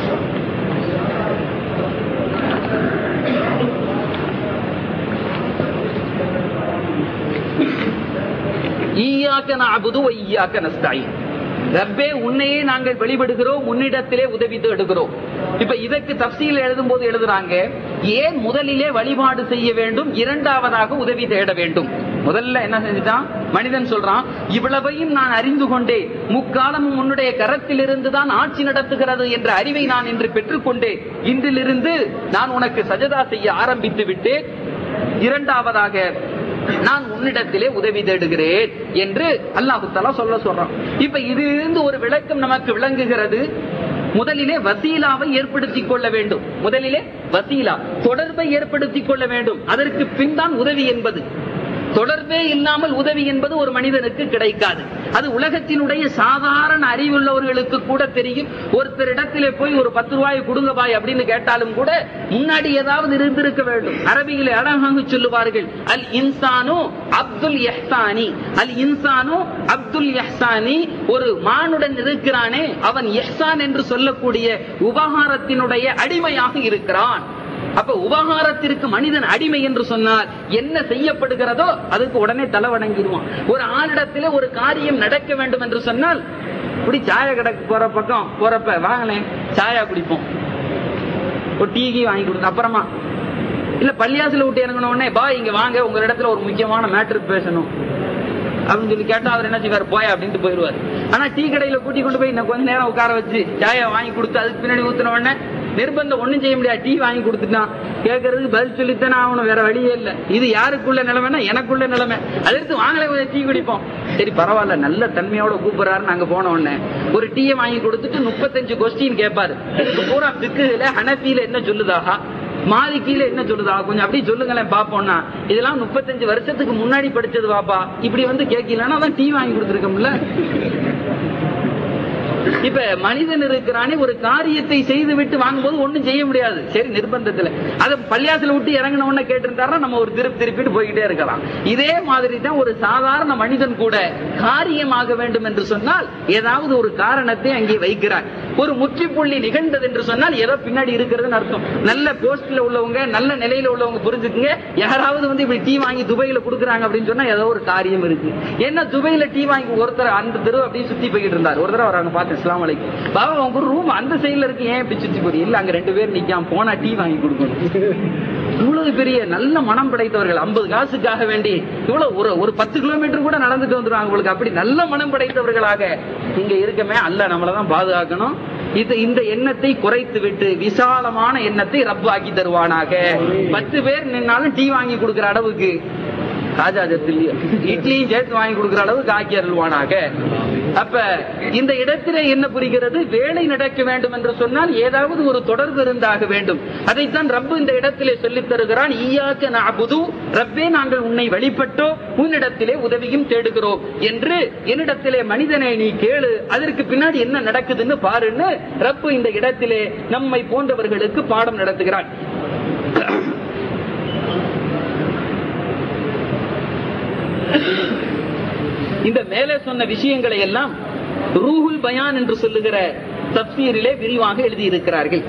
ஈயாக்க நஅபுது வ ஈயாக்க நஸ்தஈன், ரப்பே உன்னையே நாங்கள் வழிபடுகிறோம், உன்னிடத்திலே உதவி தேடுகிறோம். இப்ப இதற்கு தஃப்சீல் எழுதும் போது எழுதுறாங்க, ஏன் முதலிலே வழிபாடு செய்ய வேண்டும், இரண்டாவதாக உதவி தேட வேண்டும்? முதல்ல என்ன செஞ்சுட்டான் மனிதன்? சொல்றான், இவ்வளவையும் நான் அறிந்து கொண்டேன், முக்காலமும் உன்னுடைய கரத்தில் இருந்துதான் ஆட்சி நடத்துகிறது என்ற அறிவை நான் இன்று பெற்றுக்கொண்டேன். இன்றிலிருந்து நான் உனக்கு சஜதா செய்ய ஆரம்பித்து விட்டேன். இரண்டாவதாக நான் உன்னிடத்திலே உதவி தேடுகிறேன் என்று அல்லாஹ் தஆலா சொல்றான். இப்ப இதிலிருந்து ஒரு விளக்கம் நமக்கு விளங்குகிறது. முதலிலே வசீலாவை ஏற்படுத்திக் கொள்ள வேண்டும். முதலிலே வசீலா, தொடர்பை ஏற்படுத்திக் கொள்ள வேண்டும். அதற்கு பின் தான் உதவி என்பது. தொடர்பே இல்லாமல் உதவி என்பது ஒரு மனிதனுக்கு கிடைக்காது. அது உலகத்தினுடைய சாதாரண அறிவுள்ளவர்களுக்கு கூட தெரியும். ஒருத்தரிடத்திலே போய் ஒரு 10 ரூபாய் கொடுங்க பாய் அப்படின்னு கேட்டாலும் கூட முன்னாடி ஏதாவது இருந்திருக்க வேண்டும். அரபியிலே அழகாக சொல்லுவார்கள், அல் இன்சானு அப்துல் இஹ்சானி, அல் இன்சானு அப்துல் இஹ்சானி. ஒரு மானுடன் இருக்கிறானே அவன் இஹ்சான் என்று சொல்லக்கூடிய உபகாரத்தினுடைய அடிமையாக இருக்கிறான். அப்ப உபகாரத்திற்கு மனிதன் அடிமை என்று சொன்னால் என்ன செய்யப்படுகிறதோ அதுக்கு உடனே தலை வணங்கிடுவான். ஒரு ஆளிடத்திலே ஒரு காரியம் நடக்க வேண்டும் என்று சொன்னால், இப்படி சாயா கடைக்கு போறப்ப வாங்கலேன் சாயா குடிப்போம், ஒரு டீ வாங்கி கொடுத்து, அப்புறமா இல்ல பள்ளியாசில விட்டு இறங்கின உடனே பா இங்க வாங்க, உங்க இடத்துல ஒரு முக்கியமான மேட்டர் பேசணும் அப்படின்னு சொல்லி கேட்டா அவர் என்ன செய்வார், போயா அப்படின்ட்டு போயிடுவார். ஆனா டீ கடையில கூட்டி கொண்டு போய் இன்னும் கொஞ்ச நேரம் உட்கார வச்சு சாயா வாங்கி கொடுத்து அதுக்கு பின்னாடி ஊத்துன உடனே நிர்பந்தம் ஒண்ணும் செய்ய முடியாது, டீ வாங்கி கொடுத்துட்டான். கேட்கறதுக்கு பதில் சொல்லித்தானே ஆகணும், வேற வழியே இல்லை. இது யாருக்குள்ள நிலைமைன்னா எனக்குள்ள நிலைமை. அதற்கு வாங்கல டீ குடிப்போம், சரி பரவாயில்ல நல்ல தன்மையோட கூப்பிடுறாரு. நாங்க போன உடனே ஒரு டீயை வாங்கி கொடுத்துட்டு 35 கொஸ்டின் கேட்பாரு. பூரா பிக்குல ஹனஃபியில என்ன சொல்லுதாகா, மாலிக்கில என்ன சொல்லுதா கொஞ்சம் அப்படி சொல்லுங்களேன் பாப்போம்னா, இதெல்லாம் 35 வருஷத்துக்கு முன்னாடி படிச்சது பாப்பா, இப்படி வந்து கேட்கலன்னா தான் டீ வாங்கி கொடுத்துருக்கோம்ல. இப்ப மனிதன் இருக்கிறானே ஒரு காரியத்தை செய்து விட்டு வாங்கும்போது ஒண்ணும் செய்ய முடியாது, சரி நிர்பந்தத்துல அதை பள்ளியாசல விட்டு இறங்கின உடனே கேட்டிருந்தாருன்னா நம்ம ஒரு திருப்பிட்டு போய்கிட்டே இருக்கலாம். இதே மாதிரி தான் ஒரு சாதாரண மனிதன் கூட காரியமாக வேண்டும் என்று சொன்னால் ஏதாவது ஒரு காரணத்தை அங்கே வைக்கிறார். ஒரு முற்றுப்புள்ளி நிகழ்ந்தது என்று சொன்னால் ஏதோ பின்னாடி இருக்கிறதுன்னு அர்த்தம். நல்ல போஸ்ட்ல உள்ளவங்க, நல்ல நிலையில உள்ளவங்க புரிஞ்சுக்குங்க. யாராவது வந்து இப்படி டீ வாங்கி துபாயில கொடுக்குறாங்க அப்படின்னு சொன்னா ஏதோ ஒரு காரியம் இருக்கு. என்ன துபாயில டீ வாங்கி ஒருத்தர் அந்த தெரு அப்படியே சுத்தி போய்கிட்டு இருந்தார். ஒரு தடவை வராங்க பார்த்து அஸ்ஸலாமு அலைக்கும் பாபா உங்க ரூம் அந்த சைடுல இருக்கு, ஏன் இப்படி சுத்தி போறீங்க? இல்ல அங்க 2 பேர் நிக்காம போனா டீ வாங்கி கொடுக்கணும். இவ்வளவு பெரிய நல்ல மனம் படைத்தவர்கள் 50 காசுக்காக வேண்டி இவ்வளவு ஒரு 10 கிலோமீட்டர் கூட நடந்துட்டு வந்துருவாங்க உங்களுக்கு. அப்படி நல்ல மனம் படைத்தவர்களாக இங்க இருக்கமே, அல்ல நம்மளதான் பாதுகாக்கணும். இந்த எண்ணத்தை குறைத்து விட்டு விசாலமான எண்ணத்தை ரப்பு ஆக்கி தருவானாக. 10 பேர் நின்னாலும் டீ வாங்கி கொடுக்கிற அளவுக்கு, இட்லியும் சேர்த்து வாங்கி கொடுக்கிற அளவுக்கு ஆக்கி அருள்வானாக. அப்ப இந்த இடத்திலே என்ன புரிகிறது? வேலை நடக்க வேண்டும் என்று சொன்னால் ஏதாவது ஒரு தொடர்பு இருந்தாக வேண்டும். அதைத்தான் ரப்பு இந்த இடத்திலே சொல்லித் தருகிறான். ஈயாக்க நஅபுது, ரப்பே நாங்கள் உன்னை வழிபட்டோம், உன்னிடத்திலே உதவியும் தேடுகிறோம் என்று. என்னிடத்திலே மனிதனை நீ கேளு, அதற்கு பின்னாடி என்ன நடக்குதுன்னு பாருன்னு ரப்பு இந்த இடத்திலே நம்மை போன்றவர்களுக்கு பாடம் நடத்துகிறான். இந்த மேலே சொன்ன விஷயங்களை எல்லாம் ரூஹுல் பயான் என்று சொல்லுகிற தஃப்சீரிலே விரிவாக எழுதியிருக்கிறார்கள்.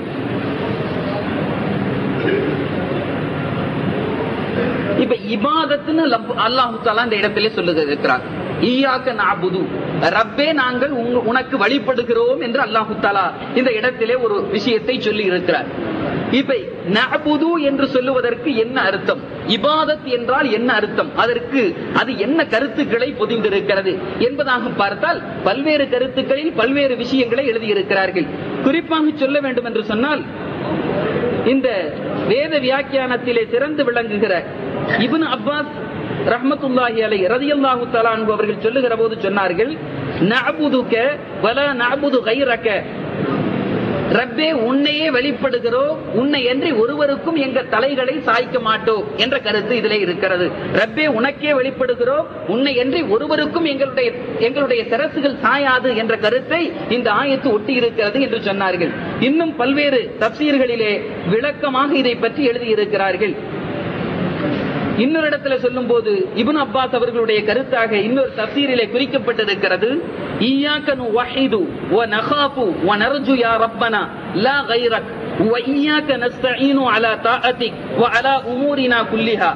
இப்ப இபாதத்துன்னு அல்லாஹ் தஆலா இந்த இடத்திலே சொல்லுகிறார். ஈயாக்க நஅபுது, ரப்பே நாங்கள் உனக்கு வழிபடுகிறோம் என்று அல்லாஹ் தஆலா இந்த இடத்திலே ஒரு விஷயத்தை சொல்லி இருக்கிறார். இப்ப நஅபுது என்று சொல்லுவதற்கு என்ன அர்த்தம், இபாதத் என்றால் என்ன அர்த்தம், அதற்கு அது என்ன கருத்துக்களை பொதிந்திருக்கிறது என்பதாக பார்த்தால் பல்வேறு கருத்துக்களில் பல்வேறு விஷயங்களை எழுதியிருக்கிறார்கள். குறிப்பாக சொல்ல வேண்டும் என்று சொன்னால், இந்த வேத வியாக்கியானத்திலே சிறந்து விளங்குகிற இப்னு அப்பாஸ் ரஹ்மத்துல்லாஹி அலைஹி ரலியல்லாஹு தஆலா அன்ஹு அவர்கள் சொல்லுகிற போது சொன்னார்கள், நஅபுதுக வலா நஅபுது கைரக, ரப்பே உன்னையே வழிபடுகிறோம், உன்னை என்று ஒருவருக்கும் எங்க தலைகளை சாய்க்க மாட்டோம் என்ற கருத்து இதிலே இருக்கிறது. ரப்பே உனக்கே வழிபடுகிறோம், உன்னை என்று ஒருவருக்கும் எங்களுடைய சிரசுகள் சாயாது என்ற கருத்தை இந்த ஆயத்து ஒட்டி இருக்கிறது என்று சொன்னார்கள். இன்னும் பல்வேறு தஃப்சீர்களிலே விளக்கமாக இதை பற்றி எழுதியிருக்கிறார்கள். இன்னொரு இடத்துல சொல்லும் போது இப்னு அப்பாஸ் அவர்களுடைய கருத்தாக இன்னொரு தஃப்சீரிலே குறிக்கப்பட்டிருக்கிறது, ஈயாக்க நுவஹிது வ நகாஃபு வ நர்ஜு யா ரப்பனா லா கைரக் வ ஈயாக்க நஸ்தஈனு அலா தாஅதிக் வ அலா உமூரினா குல்லிஹா.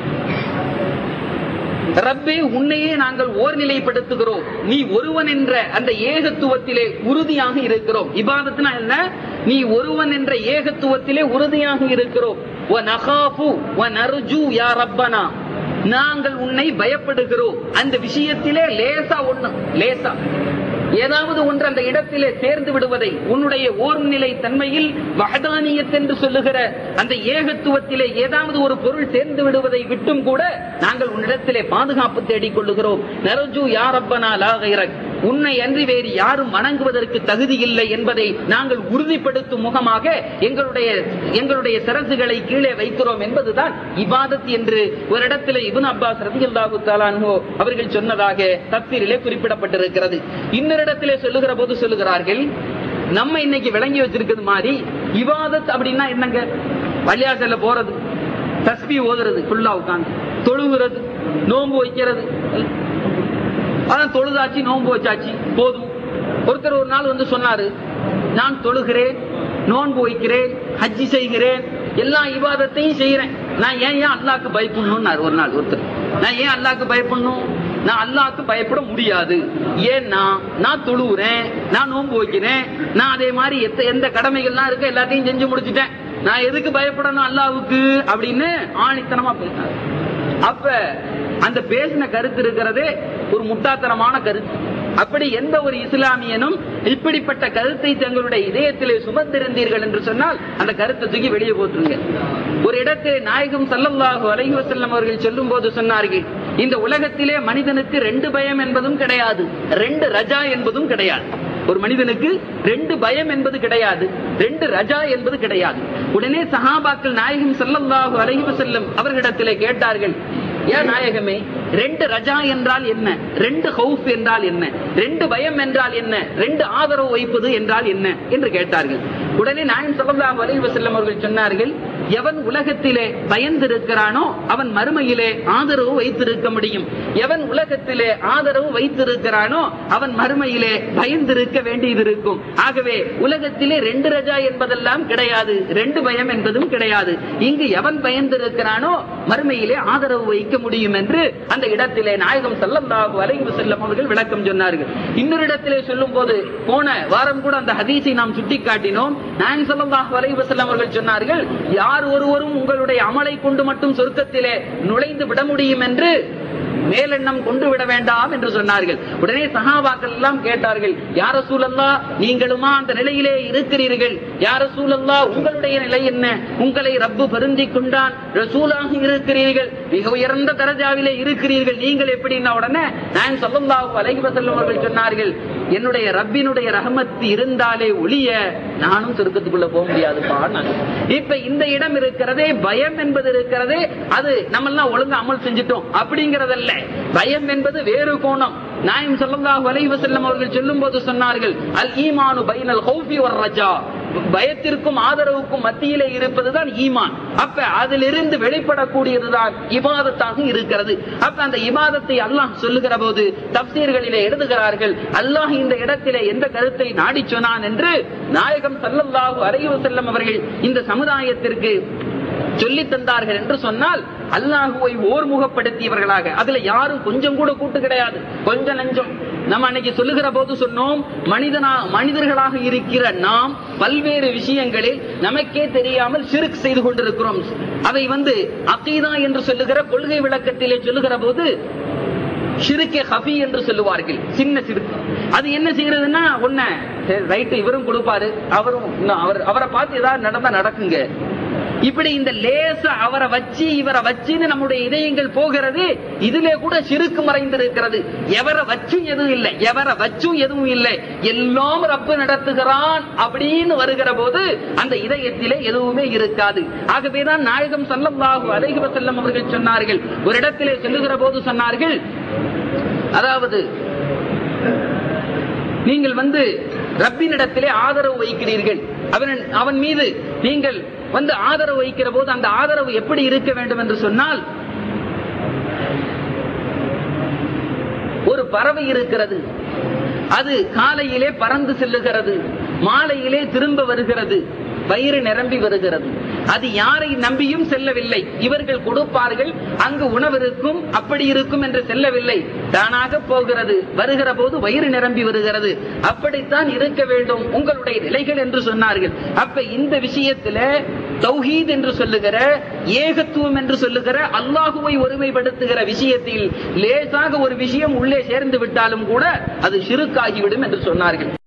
ரப்பே உன்னையே நாங்கள் ஓர்நிலைப்படுத்துகிறோம், நீ ஒருவன் என்ற அந்த ஏகத்துவத்திலே உறுதியாக இருக்கிறோம். இபாதத்னா என்ன? நீ ஒருவன் என்ற ஏகத்துவத்திலே உறுதியாக இருக்கிறோம். நாங்கள் உன்னை பயப்படுகிறோம். அந்த விஷயத்திலே லேசா ஏதாவது ஒன்று அந்த இடத்திலே சேர்ந்து விடுவதை, உன்னுடைய ஓர்நிலை தன்மையில் வஹதானியத் என்று சொல்லுகிற அந்த ஏகத்துவத்திலே ஏதாவது ஒரு பொருள் சேர்ந்து விடுவதை விட்டும் கூட நாங்கள் உன்னிடத்திலே பாதுகாப்பு தேடிக் கொள்ளுகிறோம். நரஜு யா ரப்பனா லா கைரக், உன்னை அன்றி வேறு யாரும் வணங்குவதற்கு தகுதி இல்லை என்பதை நாங்கள் உறுதிப்படுத்தும் முகமாக எங்களுடைய சிரசுகளை கீழே வைக்கிறோம் என்பதுதான் இபாதத் என்று ஒரு இடத்திலே இப்னு அப்பாஸ் ரலியல்லாஹு தஆலா அன்ஹு அவர்கள் சொன்னதாக தஃப்சீரிலே குறிப்பிடப்பட்டிருக்கிறது. இன்னொரு இடத்திலே சொல்லுகிற போது சொல்லுகிறார்கள், நம்ம இன்னைக்கு விளங்கி வச்சிருக்கிறது மாதிரி இபாதத் அப்படின்னா என்னங்க? பள்ளியாசல்ல போறது, தஸ்பீஹ் ஓதுறது, ஃபுல்லா உட்கார்ந்து தொழுகிறது, நோன்பு வைக்கிறது, அதான் தொழுதாச்சு நோன்பு வச்சாச்சு போதும். ஒருத்தர் ஒரு நாள் வந்து சொன்னாரு, நான் தொழுகிறேன், நோன்பு வைக்கிறேன், ஹஜ்ஜி செய்கிறேன், எல்லா இபாதத்தையும் செய்யறேன், நான் ஏன் அல்லாஹ்க்கு பயப்படணும்? ஒரு நாள் ஒருத்தர், நான் ஏன் அல்லாஹ்க்கு பயப்படணும்? நான் அல்லாஹ்க்கு பயப்பட முடியாது. ஏன்னா நான் தொழுகிறேன், நான் நோன்பு வைக்கிறேன், நான் அதே மாதிரி எந்த கடமைகள்லாம் இருக்கு எல்லாத்தையும் செஞ்சு முடிச்சுட்டேன், நான் எதுக்கு பயப்படணும் அல்லாஹ்வுக்கு அப்படின்னு ஆணித்தனமா பேசினார். அப்ப அந்த பேசின கருத்து இருக்கிறதே ஒரு முட்டாத்தனமான கருத்து. அப்படி எந்த ஒரு இஸ்லாமியனும் இப்படிப்பட்ட கருத்தை தங்களுடைய இதயத்திலே சுமந்திருந்தீர்கள் என்று சொன்னால் அந்த கருத்தை தூக்கி வெளியே போட்டுருங்க. ஒரு இடத்தில் நாயகம் ஸல்லல்லாஹு அலைஹி வஸல்லம் அவர்கள் சொல்லும் போது சொன்னார்கள், இந்த உலகத்திலே மனிதனுக்கு 2 பயம் என்பதும் கிடையாது, 2 ரஜா என்பதும் கிடையாது. ஒரு மனிதனுக்கு 2 பயம் என்பது கிடையாது, 2 ரஜா என்பது கிடையாது. உடனே சஹாபாக்கள் நாயகம் ஸல்லல்லாஹு அலைஹி வஸல்லம் அவர்களிடத்திலே கேட்டார்கள், யா நாயகமே, 2 ரஜா என்றால் என்ன, 2 ஹவுஃப் என்றால் என்ன, 2 பயம் என்றால் என்ன, 2 ஆதரவு வைப்பது என்றால் என்ன என்று கேட்டார்கள். உடனே நாயகம் ஸல்லல்லாஹு அலைஹி வஸல்லம் அவர்கள் சொன்னார்கள், எவன் உலகத்திலே பயந்திருக்கிறானோ அவன் மறுமையிலே ஆதரவு வைத்திருக்க முடியும். எவன் உலகத்திலே ஆதரவு வைத்திருக்கிறானோ அவன் மறுமையிலே பயந்திருக்க வேண்டியது இருக்கும். ஆகவே உலகத்திலே 2 ரஜா என்பதெல்லாம் கிடையாது, 2 பயம் என்பதும் கிடையாது. இங்கு எவன் பயந்திருக்கிறானோ மறுமையிலே ஆதரவு வைக்க முடியும் என்று அந்த இடத்திலே நாயகம் ஸல்லல்லாஹு அலைஹி வஸல்லம் அவர்கள் விளக்கம் சொன்னார்கள். இன்னொரு இடத்திலே சொல்லும் போது, போன வாரம் கூட அந்த ஹதீஸை நாம் சுட்டிக்காட்டினோம். நாயகம் ஸல்லல்லாஹு அலைஹி வஸல்லம் அவர்கள் சொன்னார்கள், யார் ஒருவரும் உங்களுடைய அமலை கொண்டு மட்டும் சொர்க்கத்திலே நுழைந்து விட முடியும் என்று மேலெண்ணம் கொண்டு விட வேண்டாம் என்று சொன்னார்கள். உடனே சஹாபாக்கள் எல்லாம் கேட்டார்கள், யா ரசூலல்லாஹ், நீங்களுமா அந்த நிலையிலே இருக்கிறீர்கள்? யா ரசூலல்லாஹ், உங்களுடைய நிலை என்ன? உங்களை ரப்பு பொருந்தி கொண்டான், ரசூலாக இருக்கிறீர்கள், மிக உயர்ந்த தரஜாவிலே இருக்கிறீர்கள், நீங்கள் எப்படின்னா உடனே நான் ஸல்லல்லாஹு அலைஹி வஸல்லம் அவர்கள் சொன்னார்கள், என்னுடைய ரப்பினுடைய ரஹமத் இருந்தாலே ஒளிய நானும் சொர்க்கத்துக்குள்ள போக முடியாதுப்பா. இப்ப இந்த இடம் இருக்கிறதே, பயம் என்பது இருக்கிறதே, அது நம்ம எல்லாம் ஒழுங்கா அமல் செஞ்சிட்டோம் அப்படிங்கறதல்ல. பயம் என்பது வேறு கோணம். நாயகம் ஸல்லல்லாஹு அலைஹி வஸல்லம் அவர்கள் சொல்லும் போது சொன்னார்கள், அல் ஈமானு பைனல் ஹௌஃபி வர் ரஜா, பயத்திற்கும் ஆதரவுக்கும் மத்தியிலே இருப்பதுதான் ஈமான். அப்ப அதிலிருந்து வெளிப்படக்கூடியதுதான் இபாதத்தாக இருக்கிறது. அப்ப அந்த இபாதத்தை அல்லாஹ் சொல்லுகிற போது தஃப்சீர்களிலே எழுதுகிறார்கள், அல்லாஹ் இந்த இடத்திலே எந்த கருத்தை நாடி சொன்னான் என்று நாயகம் ஸல்லல்லாஹு அலைஹி வஸல்லம் அவர்கள் இந்த சமுதாயத்திற்கு சொல்லி தந்தார்கள் என்று சொன்னால், அல்லாஹுவை ஓர்முகப்படுத்தியவர்களாக, அதுல யாரும் கொஞ்சம் கூட கூட்டு கிடையாது, கொஞ்சம் நஞ்சம். நம்ம அன்னைக்கு சொல்லுகிற போது சொன்னோம், மனிதர்களாக இருக்கிற நாம் பல்வேறு விஷயங்களில் நமக்கே தெரியாமல் ஷிர்க் செய்து கொண்டிருக்கிறோம். அவை அகீதா என்று சொல்லுகிற கொள்கை விளக்கத்திலே சொல்லுகிற போது ஷிர்கே ஹஃபி என்று சொல்லுவார்கள், சின்ன ஷிர்க். அது என்ன செய்யறதுன்னா, ஒன்ன ரைட் இவரும் கொடுப்பாரு, அவரும் அவரை பார்த்து ஏதாவது நடந்தா நடக்குங்க, இப்படி இந்த லேச அவரை வச்சு இவரை வச்சுன்னு நம்முடைய இதயங்கள் போகிறது. இதிலே கூட ஷிர்க் மறைந்திருக்கிறது. எவரை வச்சும் எதுவும் இல்லை, எவரை வச்சும் எதுவும் இல்லை, எல்லாம் ரப்பு நடத்துகிறான் அப்படின்னு வருகிற போது அந்த இதயத்திலே எதுவுமே இருக்காது. ஆகவேதான் நாயகம் ஸல்லல்லாஹு அலைஹி வஸல்லம் அவர்கள் சொன்னார்கள், ஒரு இடத்திலே சொல்லுகிற போது சொன்னார்கள், அதாவது நீங்கள் ரப்பினிடத்திலே ஆதரவு வைக்கிறீர்கள், அவன் மீது நீங்கள் ஆதரவு வைக்கிற போது அந்த ஆதரவு எப்படி இருக்க வேண்டும் என்று சொன்னால், ஒரு பறவை இருக்கிறது, அது காலையிலே பறந்து செல்லுகிறது, மாலையிலே திரும்ப வருகிறது, வயிறு நிரம்பி வருகிறது. அது யாரை நம்பியும் செல்லவில்லை, இவர்கள் கொடுப்பார்கள், அங்கு உணவு இருக்கும், அப்படி இருக்கும் என்று செல்லவில்லை, தானாக போகிறது, வருகிற போது வயிறு நிரம்பி வருகிறது. அப்படித்தான் இருக்க வேண்டும் உங்களுடைய நிலைகள் என்று சொன்னார்கள். அப்ப இந்த விஷயத்துல தௌஹீத் என்று சொல்லுகிற, ஏகத்துவம் என்று சொல்லுகிற, அல்லாஹுவை ஒருமைப்படுத்துகிற விஷயத்தில் லேசாக ஒரு விஷயம் உள்ளே சேர்ந்து விட்டாலும் கூட அது ஷிர்க் ஆகிவிடும் என்று சொன்னார்கள்.